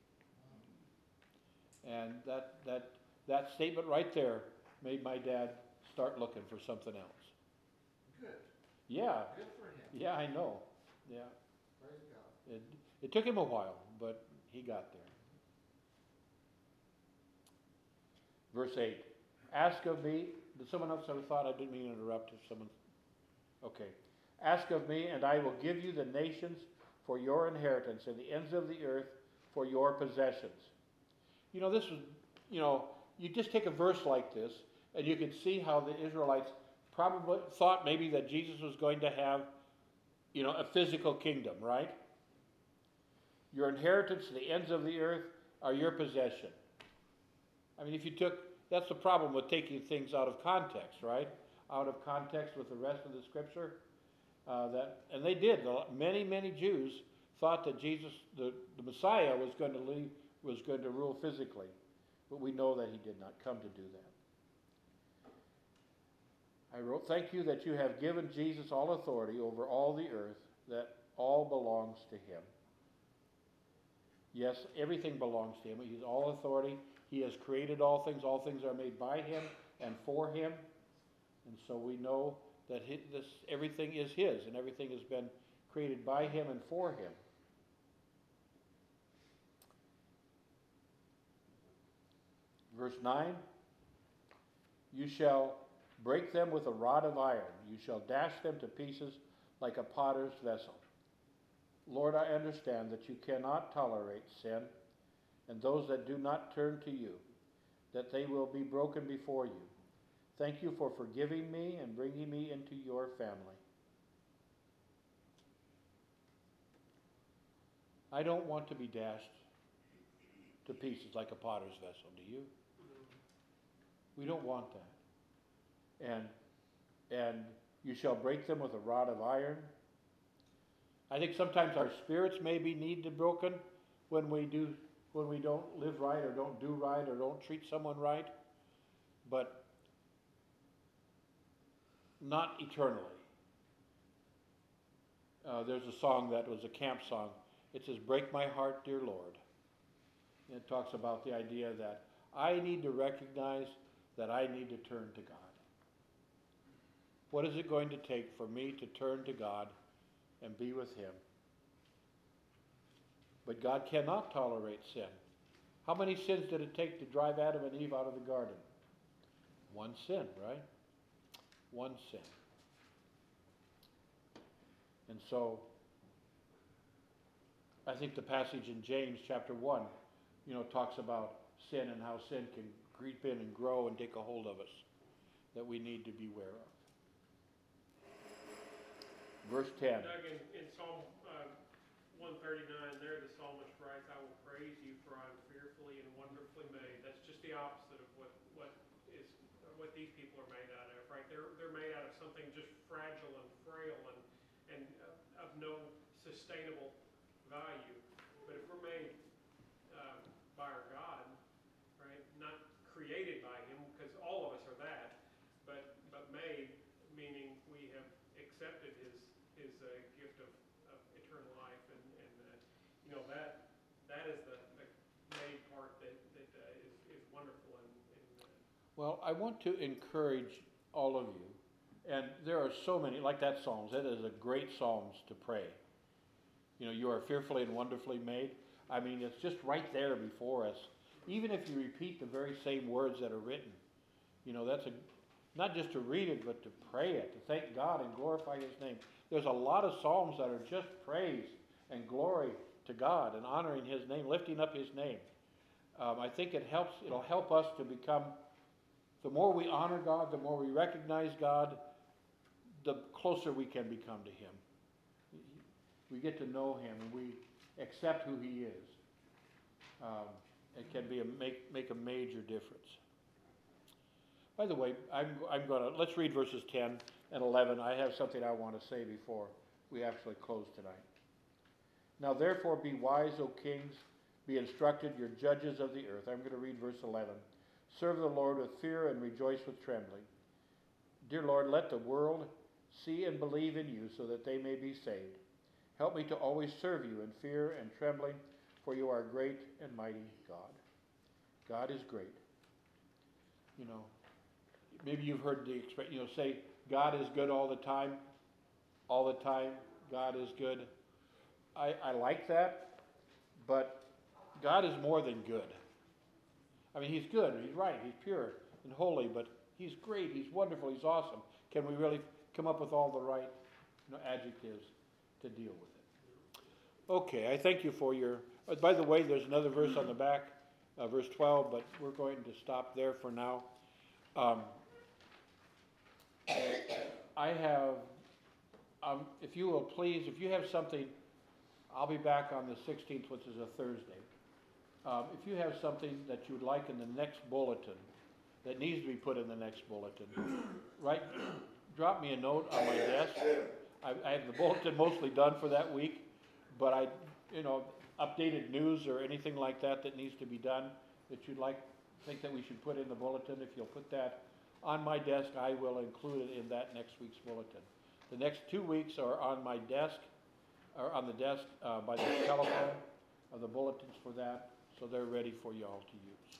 Speaker 2: And that that that statement right there made my dad start looking for something else.
Speaker 1: Good.
Speaker 2: Yeah.
Speaker 1: Good for him.
Speaker 2: Yeah, I know. Yeah.
Speaker 1: Praise God.
Speaker 2: It, it took him a while, but he got there. Verse eight. Ask of me. Did someone else have a thought? I didn't mean to interrupt if someone. Okay. Ask of me, and I will give you the nations for your inheritance, and the ends of the earth for your possessions. You know, this is, you know, you just take a verse like this, and you can see how the Israelites probably thought maybe that Jesus was going to have, you know, a physical kingdom, right? Your inheritance, the ends of the earth, are your possession. I mean, if you took, that's the problem with taking things out of context, right? Out of context with the rest of the scripture. Uh, that, and they did. Many, many Jews thought that Jesus, the, the Messiah, was going to leave, was going to rule physically, but we know that he did not come to do that. I wrote, thank you that you have given Jesus all authority over all the earth, that all belongs to him. Yes, everything belongs to him. He's all authority. He has created all things. All things are made by him and for him. And so we know that his, this, everything is his, and everything has been created by him and for him. Verse nine, you shall break them with a rod of iron. You shall dash them to pieces like a potter's vessel. Lord, I understand that you cannot tolerate sin, and those that do not turn to you, that they will be broken before you. Thank you for forgiving me and bringing me into your family. I don't want to be dashed to pieces like a potter's vessel, do you? We don't want that. And and you shall break them with a rod of iron. I think sometimes our spirits maybe need to be broken when we do when we don't live right or don't do right or don't treat someone right, but not eternally. Uh, there's a song that was a camp song. It says, "Break my heart, dear Lord." And it talks about the idea that I need to recognize that I need to turn to God. What is it going to take for me to turn to God and be with him? But God cannot tolerate sin. How many sins did it take to drive Adam and Eve out of the garden? One sin, right? One sin. And so, I think the passage in James chapter one, you know, talks about sin and how sin can creep in and grow and take a hold of us that we need to beware of. Verse ten.
Speaker 7: Doug, in, in Psalm uh, one thirty-nine there, the psalmist writes, I will praise you for I am fearfully and wonderfully made. That's just the opposite of what, what is what these people are made out of, right? They're, they're made out of something just fragile and frail and, and uh, of no sustainable value. But if we're made uh,
Speaker 2: Well, I want to encourage all of you, and there are so many, like that Psalms, that is a great Psalms to pray. You know, you are fearfully and wonderfully made. I mean, it's just right there before us. Even if you repeat the very same words that are written, you know, that's a, not just to read it, but to pray it, to thank God and glorify His name. There's a lot of Psalms that are just praise and glory to God and honoring His name, lifting up His name. Um, I think it helps, it'll help us to become, the more we honor God, the more we recognize God, the closer we can become to Him. We get to know Him and we accept who He is. Um, it can be a make make a major difference. By the way, I'm I'm gonna let's read verses ten and eleven. I have something I want to say before we actually close tonight. Now therefore be wise, O kings, be instructed, your judges of the earth. I'm going to read verse eleven. Serve the Lord with fear and rejoice with trembling. Dear Lord, let the world see and believe in you so that they may be saved. Help me to always serve you in fear and trembling, for you are great and mighty God. God is great. You know, maybe you've heard the expression, you know, say, God is good all the time. All the time, God is good. I, I like that, but God is more than good. I mean, He's good, He's right, He's pure and holy, but He's great, He's wonderful, He's awesome. Can we really come up with all the right, you know, adjectives to deal with it? Okay, I thank you for your... Uh, by the way, there's another verse on the back, uh, verse twelve, but we're going to stop there for now. Um, I have... Um, if you will please, if you have something... I'll be back on the sixteenth, which is a Thursday. Um, if you have something that you would like in the next bulletin, that needs to be put in the next bulletin, right? Drop me a note on my desk. I, I have the bulletin mostly done for that week, but I, you know, updated news or anything like that that needs to be done that you'd like, think that we should put in the bulletin. If you'll put that on my desk, I will include it in that next week's bulletin. The next two weeks are on my desk, or on the desk uh, by the telephone, of the bulletins for that, so they're ready for you all to use.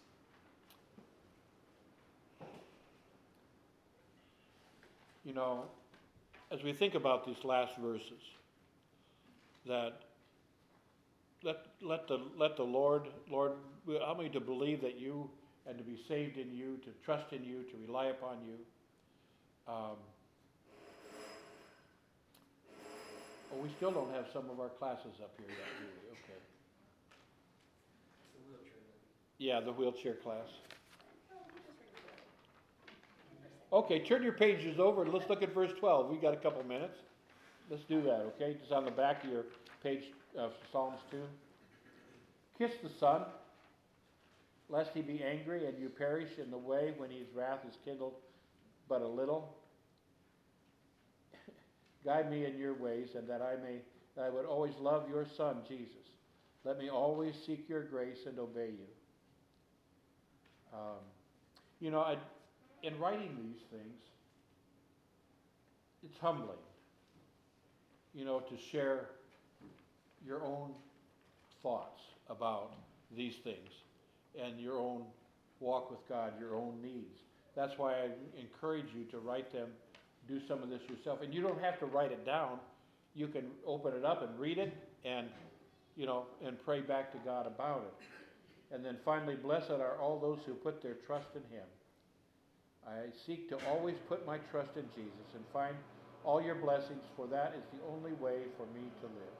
Speaker 2: You know, as we think about these last verses, that let let the let the Lord Lord help me to believe that you and to be saved in you, to trust in you, to rely upon you. Um, oh, we still don't have some of our classes up here yet, do we? Okay. Yeah, the wheelchair class. Okay, turn your pages over and let's look at verse twelve. We've got a couple minutes. Let's do that, okay? Just on the back of your page of Psalms two. Kiss the Son, lest he be angry and you perish in the way when his wrath is kindled but a little. Guide me in your ways, and that I may, that I would always love your Son, Jesus. Let me always seek your grace and obey you. Um, you know, I, in writing these things, it's humbling, you know, to share your own thoughts about these things and your own walk with God, your own needs. That's why I encourage you to write them, do some of this yourself. And you don't have to write it down. You can open it up and read it and, you know, and pray back to God about it. And then finally, blessed are all those who put their trust in Him. I seek to always put my trust in Jesus and find all your blessings, for that is the only way for me to live.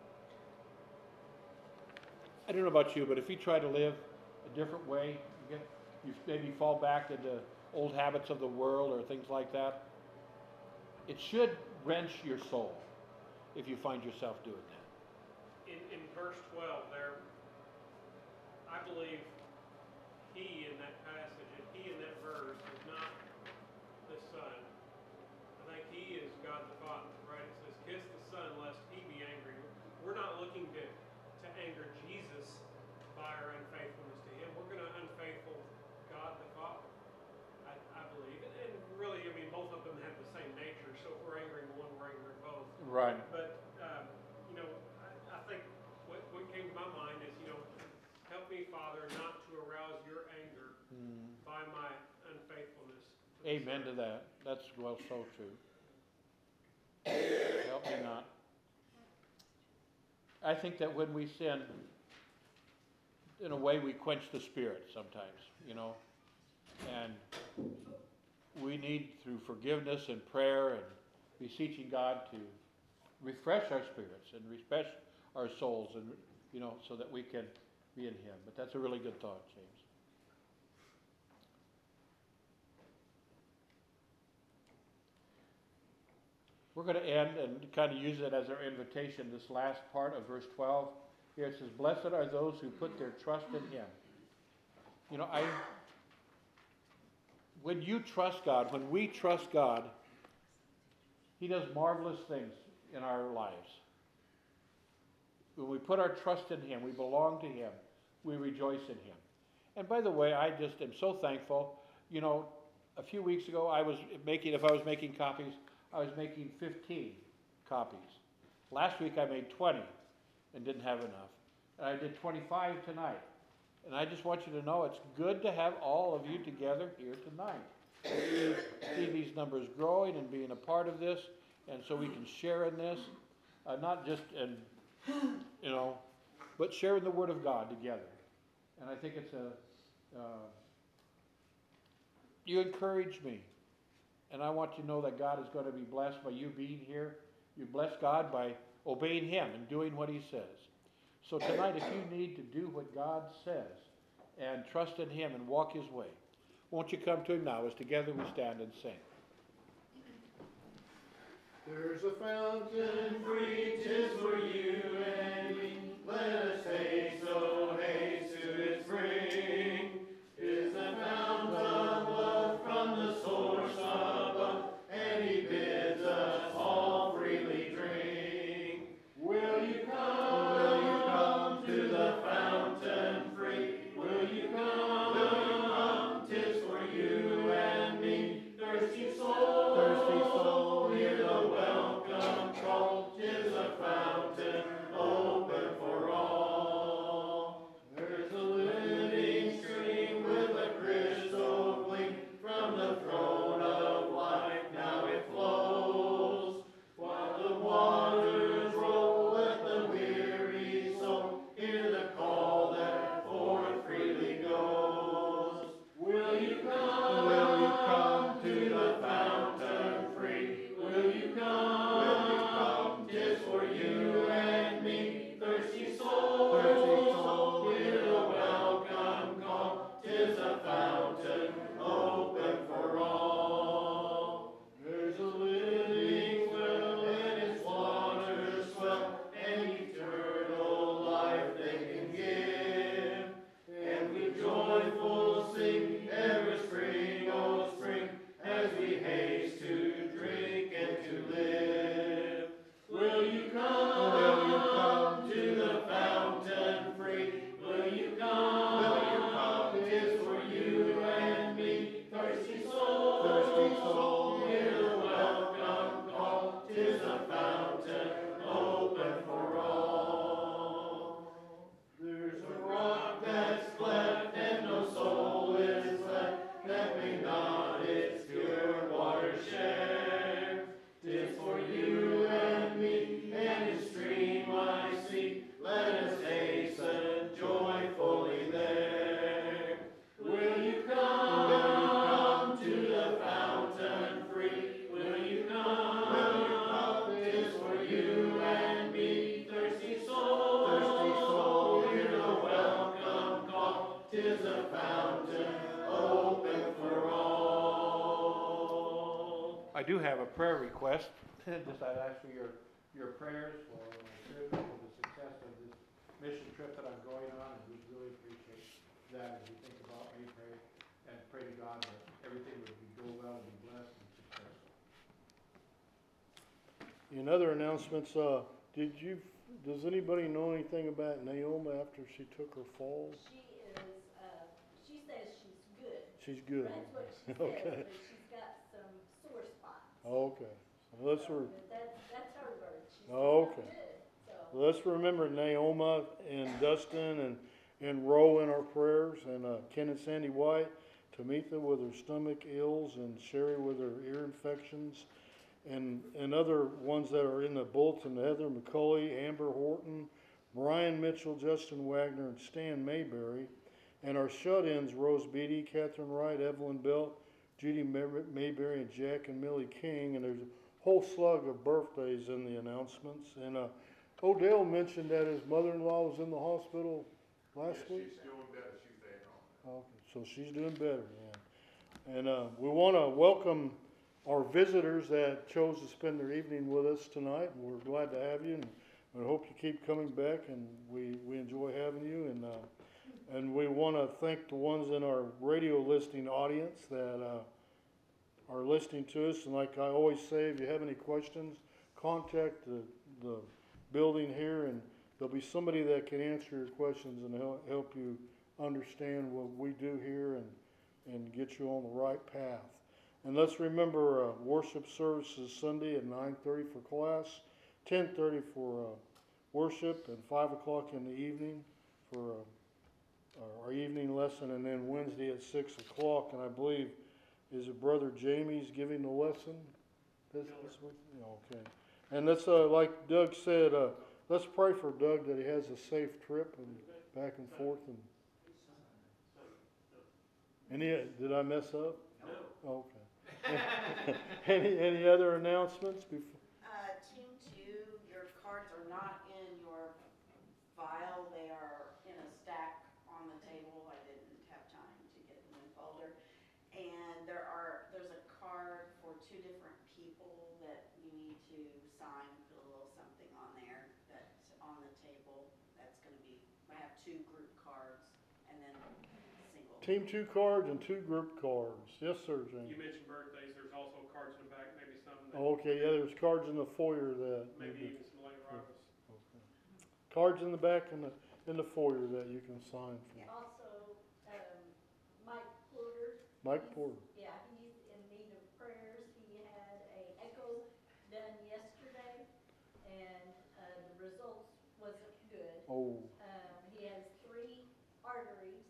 Speaker 2: I don't know about you, but if you try to live a different way, you, get, you maybe fall back into old habits of the world or things like that, it should wrench your soul if you find yourself doing that.
Speaker 7: In, in verse twelve there, I believe he in that passage, and he in that verse is not the Son. I think he is God the Father, right? It says, kiss the Son lest he be angry. We're not looking to, to anger Jesus by our unfaithfulness to him. We're going to unfaithful God the Father, I, I believe. And, and really, I mean, both of them have the same nature, so if we're angering one, we're angering both.
Speaker 2: Right.
Speaker 7: But, um, you know, I, I think what, what came to my mind is, you know, help me, Father, not to arouse your anger mm. by my unfaithfulness
Speaker 2: Amen to that. That's well so true. Help me not. I think that when we sin, in a way we quench the spirit sometimes, you know. And we need, through forgiveness and prayer and beseeching God, to refresh our spirits and refresh our souls, and you know, so that we can be in Him. But that's a really good thought, James. We're going to end and kind of use it as our invitation, this last part of verse twelve. Here it says, "Blessed are those who put their trust in Him." You know, I, when you trust God, when we trust God, He does marvelous things in our lives. When we put our trust in Him, we belong to Him, we rejoice in Him. And by the way, I just am so thankful. You know, a few weeks ago, I was making, if I was making copies, I was making fifteen copies. Last week I made twenty and didn't have enough. And I did twenty-five tonight. And I just want you to know it's good to have all of you together here tonight. See these numbers growing and being a part of this, and so we can share in this, uh, not just in, you know, but sharing the Word of God together. And I think it's a, uh, you encourage me. And I want you to know that God is going to be blessed by you being here. You bless God by obeying Him and doing what He says. So tonight, if you need to do what God says and trust in Him and walk His way, won't you come to Him now as together we stand and sing.
Speaker 1: There's a fountain free, 'tis for you and me. Let us haste, oh haste to its brink. 'Tis a fountain of love from the source above, and He bids us all freely drink. Will you come? Will you come to the fountain free? Will you come? Will you come? 'Tis for you and me. Thirsty soul, thirsty soul, hear the welcome call. 'Tis a fountain open for all. There's a living stream with a crystal gleam from the throne of life. Now it flows. While the waters roll, let the weary soul hear the call that forth freely goes. Will you come? Will you come to the fountain free? Will you come? Will you come? 'Tis for you and me. Thirsty soul, thirsty soul, hear the welcome call. 'Tis a fountain open for all. There's a living well, and its waters swell, and eternal life they can give. And we joyful sing, ever spring, oh spring, as we haste to drink and to live. Will you come? Will you come to the fountain free? Will you come? Will you come? 'Tis for you and me. Thirsty soul, thirsty soul, hear the welcome call. 'Tis a fountain open for all. There's a rock that's cleft and no soul is left that may not its pure water share. 'Tis for you and me, and His stream I see. Let us hasten joyfully there. Will you come? Will you come to the fountain free? Will you come? Will you come? 'Tis for you and me. Thirsty soul, thirsty soul, hear the welcome call. 'Tis a fountain open for all.
Speaker 2: I do have a prayer request. Just I'd ask for your, your prayers for my trip, for the success of this mission trip that I'm going on, and we really appreciate that as you think about me. Pray and pray to God that everything would be go well and be blessed and successful.
Speaker 3: In other announcements, uh, did you, does anybody know anything about Naomi after she took her fall?
Speaker 8: She is, uh, she says she's good.
Speaker 3: She's good.
Speaker 8: That's what she says,
Speaker 3: Okay.
Speaker 8: but she's got some sore spots.
Speaker 3: Okay. So let's,
Speaker 8: So,
Speaker 3: re-
Speaker 8: but that's, that's her word. She's
Speaker 3: Oh,
Speaker 8: not
Speaker 3: okay.
Speaker 8: good, so.
Speaker 3: let's remember Naoma and Dustin and, and Roe in our prayers, and uh, Ken and Sandy White. Tamitha with her stomach ills, and Sherry with her ear infections, and, and other ones that are in the bulletin, Heather McCulley, Amber Horton, Brian Mitchell, Justin Wagner, and Stan Mayberry. And our shut-ins, Rose Beatty, Catherine Wright, Evelyn Belt, Judy Mayberry, and Jack and Millie King. And there's a whole slug of birthdays in the announcements. And uh, Odell mentioned that his mother-in-law was in the hospital last
Speaker 4: Yeah,
Speaker 3: week.
Speaker 4: she's doing better, she's at home.
Speaker 3: Okay, so she's doing better, yeah. And uh, we want to welcome our visitors that chose to spend their evening with us tonight. We're glad to have you, and we hope you keep coming back, and we, we enjoy having you. And uh, and we want to thank the ones in our radio listening audience that uh, are listening to us. And like I always say, if you have any questions, contact the, the building here, and there'll be somebody that can answer your questions and help, help you understand what we do here and, and get you on the right path. And let's remember uh, worship services Sunday at nine thirty for class, ten thirty for uh, worship, and five o'clock in the evening for uh, our evening lesson, and then Wednesday at six o'clock. And I believe, is it Brother Jamie's giving the lesson this, this week? Yeah, okay. And let's, uh, like Doug said, uh, let's pray for Doug that he has a safe trip and back and forth. And any, did I mess up? No. Okay. any any other announcements before?
Speaker 9: Uh, team two, your cards are not in your file. They are in a stack on the table. I didn't have time to get them in folder. And there are there's a card for two different people that you need to sign. Put a little something on there that's on the table. That's going to be. I have two group cards and then single.
Speaker 3: Team two cards and two group cards. Yes, sir, James.
Speaker 7: You mentioned birthdays, there's also cards in the back, maybe some that,
Speaker 3: Okay, yeah, there's cards in the foyer that.
Speaker 7: maybe even some late arrivals.
Speaker 3: Okay. Cards in the back in the in the foyer that you can sign for.
Speaker 8: Also, um, Mike Porter.
Speaker 3: Mike
Speaker 8: he's-
Speaker 3: Porter.
Speaker 8: Yeah, he's in need of prayers. He had a echo done yesterday, and, uh, the results wasn't good.
Speaker 3: Oh,
Speaker 8: Um, he has three arteries,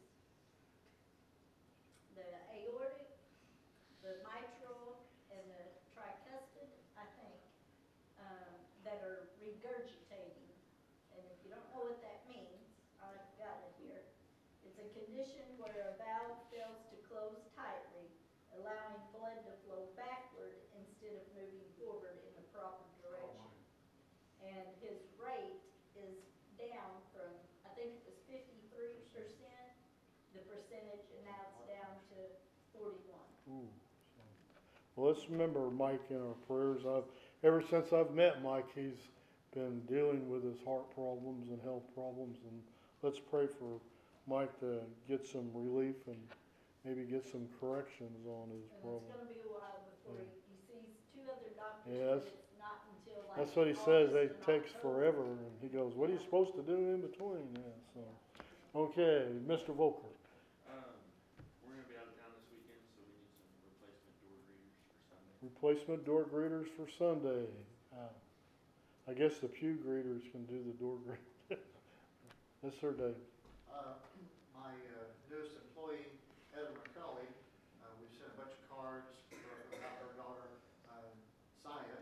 Speaker 8: the aortic, the mitral, and the tricuspid, I think, um, that are regurgitating. And if you don't know what that means, I've got it here. It's a condition where a valve fails to close tightly, allowing blood to flow backward instead of moving forward in the proper direction. And his rate is down from, I think it was fifty-three percent, the percentage, and now it's down to forty-one.
Speaker 3: ooh. Well, let's remember Mike in our prayers. I've ever since I've met Mike, he's been dealing with his heart problems and health problems, and let's pray for Mike to get some relief and maybe get some corrections on his
Speaker 8: And it's
Speaker 3: problem.
Speaker 8: gonna be a while before he, he sees two other doctors,
Speaker 3: Yes.
Speaker 8: but it's not until like.
Speaker 3: That's what he says. It
Speaker 8: August and
Speaker 3: takes
Speaker 8: October.
Speaker 3: forever, and he goes, "What are you supposed to do in between?" Yeah. So, okay, Mister Volker.
Speaker 10: Um, we're gonna be out of town this weekend, so we need some replacement door greeters for Sunday.
Speaker 3: Replacement door greeters for Sunday. Uh, I guess the pew greeters can do the door greet. Yes, sir, Dave.
Speaker 11: Uh, my uh, newest employee, Heather McCulley, uh, we've sent a bunch of cards for- about her daughter, uh, Saya.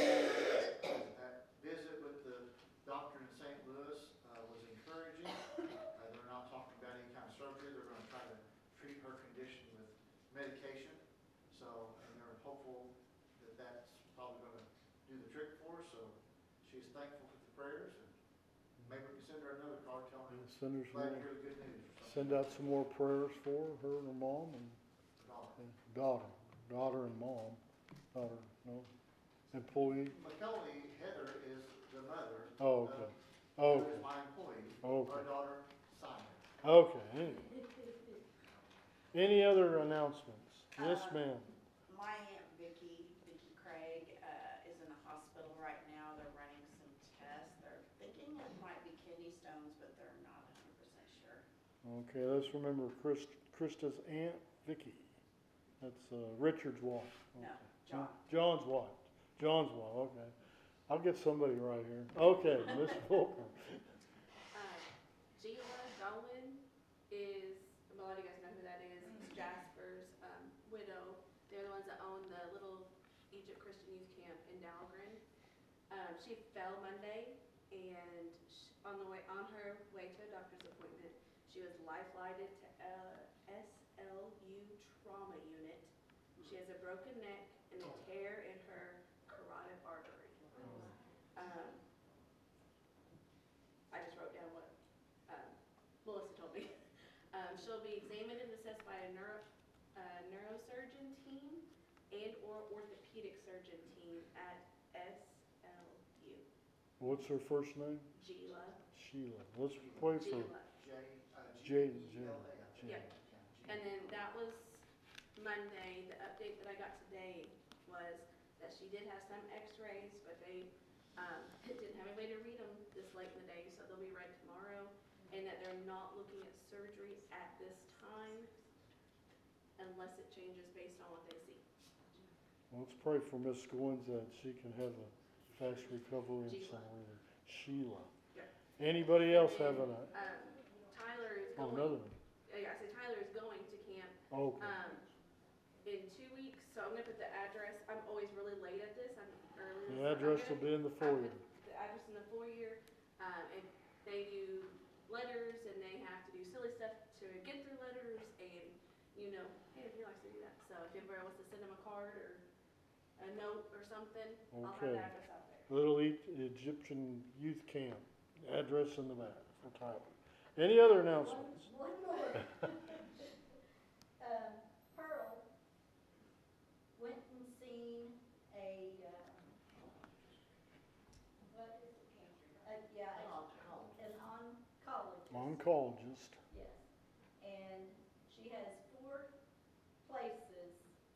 Speaker 11: That visit with the doctor in Saint Louis uh, was encouraging. Uh, they're not talking about any kind of surgery. They're going to try to treat her condition with medication. So, and they're hopeful that that's probably going to do the trick for her. So she's thankful for the prayers, and maybe we can send her another card telling her
Speaker 3: Send her some
Speaker 11: glad to
Speaker 3: more,
Speaker 11: hear the good news or something.
Speaker 3: send out some more prayers for her and her mom and
Speaker 11: Daughter.
Speaker 3: and daughter, daughter and mom, daughter, no, employee.
Speaker 11: McCulley, Heather is the mother.
Speaker 3: Oh, okay. Oh,
Speaker 11: Who is
Speaker 3: okay.
Speaker 11: my employee.
Speaker 3: Okay.
Speaker 11: Our daughter, Simon.
Speaker 3: Okay. Anyway. Any other announcements? Yes,
Speaker 9: Uh,
Speaker 3: ma'am.
Speaker 9: My Aunt Vicky, Vicky Craig, uh, is in the hospital right now. They're running some tests. They're thinking it might be kidney stones, but they're not one hundred percent sure.
Speaker 3: Okay, let's remember Chris, Krista's aunt, Vicky. That's uh, Richard's wife.
Speaker 9: No,
Speaker 3: Okay.
Speaker 9: John.
Speaker 3: John's wife. John's wife, okay. I'll get somebody right here. Okay, Miss Volker.
Speaker 12: Uh, Gila Dolan is, a lot of you guys know who that is, it's Jasper's widow. They're the ones that own the Little Egypt Christian Youth Camp in Dahlgren. Um, she fell Monday, and sh on the way on her way to a doctor's appointment, she was life-flighted to uh, S L U trauma unit. She has a broken neck and a tear in her carotid artery. Um, I just wrote down what um, Melissa told me. Um, she'll be examined and assessed by a neuro, uh, neurosurgeon team and or orthopedic surgeon team at S L U.
Speaker 1: What's her first name?
Speaker 12: Gila.
Speaker 1: Sheila. Let's pray for
Speaker 12: Gila.
Speaker 11: J, uh,
Speaker 1: Jay,
Speaker 11: G E L A.
Speaker 1: Jay.
Speaker 12: Yep. And then that was Monday. The update that I got today was that she did have some x-rays, but they um, didn't have anybody to read them this late in the day, so they'll be read tomorrow. And that they're not looking at surgery at this time unless it changes based on what they see.
Speaker 1: Let's pray for Miss Goins that she can have a fast recovery and
Speaker 12: Sheila.
Speaker 1: some later. Sheila.
Speaker 12: Yep.
Speaker 1: Anybody else
Speaker 12: And
Speaker 1: having
Speaker 12: then,
Speaker 1: a,
Speaker 12: Um, Tyler is
Speaker 1: oh,
Speaker 12: going.
Speaker 1: another one?
Speaker 12: Uh, yeah, I said Tyler is going to camp
Speaker 1: Okay.
Speaker 12: um, in two weeks, so I'm gonna put the address. I'm always really late at this. I'm early.
Speaker 1: The address will be in the
Speaker 12: I
Speaker 1: foyer.
Speaker 12: put the address in the foyer, um, and they do letters, and they have to do silly stuff to get their letters, and, you know, hey, he likes to do that. So if anybody wants to send him a card or a note or something, I'll have
Speaker 1: Okay.
Speaker 12: the address out there.
Speaker 1: Little E- Egyptian Youth Camp, address in the back for Tyler. Any other announcements?
Speaker 8: One, one more. Um, Pearl went and seen a, um, what is it? Uh, yeah, an oncologist.
Speaker 1: Oncologist.
Speaker 8: Yes, and she has four places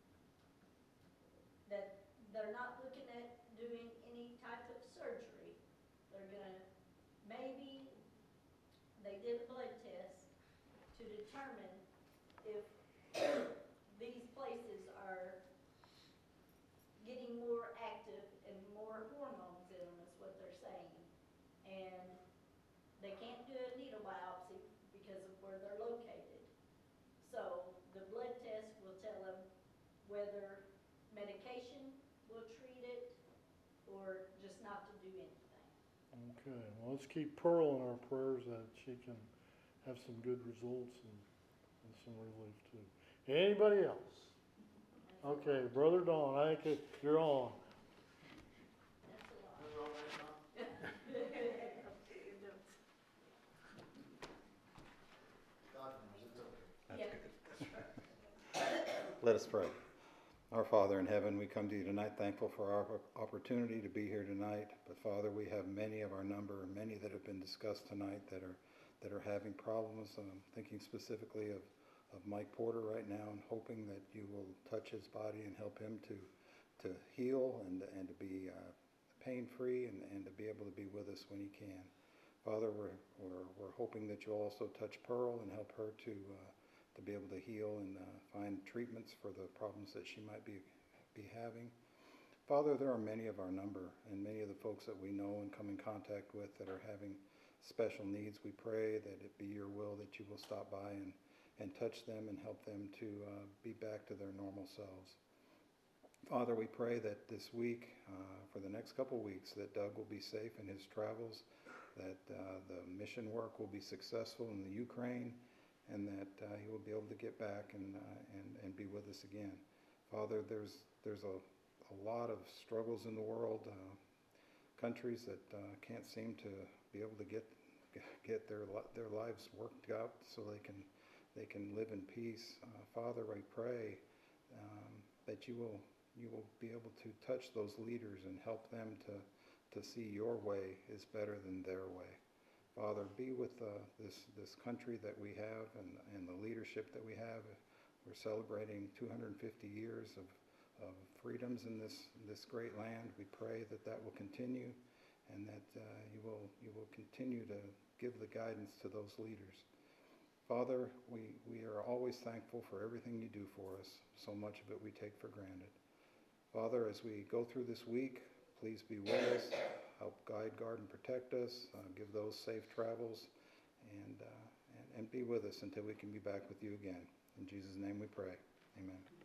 Speaker 8: that they're not looking at doing any type of surgery. They're gonna, maybe, they did a blood test to determine if these places are getting more active and more hormones in them is what they're saying. And they can't do a needle biopsy because of where they're located. So the blood test will tell them whether medication will treat it or just not to do anything.
Speaker 1: Okay, well, let's keep Pearl in our prayers that she can have some good results and, and some relief too. Anybody else? Okay, Brother Don, I think it- you're on.
Speaker 8: That's a lot.
Speaker 11: Who's on that, Tom? God knows, it's okay.
Speaker 8: Yeah.
Speaker 13: Let us pray. Our Father in heaven, we come to you tonight thankful for our opportunity to be here tonight. But Father, we have many of our number, many that have been discussed tonight that are that are having problems. I'm thinking specifically of, of Mike Porter right now and hoping that you will touch his body and help him to to heal and, and to be uh, pain-free and, and to be able to be with us when he can. Father, we're, we're, we're hoping that you'll also touch Pearl and help her to uh, to be able to heal and uh, find treatments for the problems that she might be be having. Father, there are many of our number and many of the folks that we know and come in contact with that are having special needs. We pray that it be your will that you will stop by and, and touch them and help them to uh, be back to their normal selves. Father, we pray that this week, uh, for the next couple weeks, that Doug will be safe in his travels, that uh, the mission work will be successful in the Ukraine, and that uh, he will be able to get back and, uh, and, and be with us again. Father, there's, there's a, a lot of struggles in the world, uh, countries that uh, can't seem to be able to get, get their, their lives worked out so they can, they can live in peace. Uh, Father, I pray um, that you will, you will be able to touch those leaders and help them to, to see your way is better than their way. Father, be with uh, this, this country that we have and, and the leadership that we have. We're celebrating two hundred fifty years of, of freedoms in this, this great land. We pray that that will continue and that uh, you will, you will continue to give the guidance to those leaders. Father, we, we are always thankful for everything you do for us. So much of it we take for granted. Father, as we go through this week, please be with us, help guide, guard, and protect us, uh, give those safe travels, and, uh, and, and be with us until we can be back with you again. In Jesus' name we pray. Amen.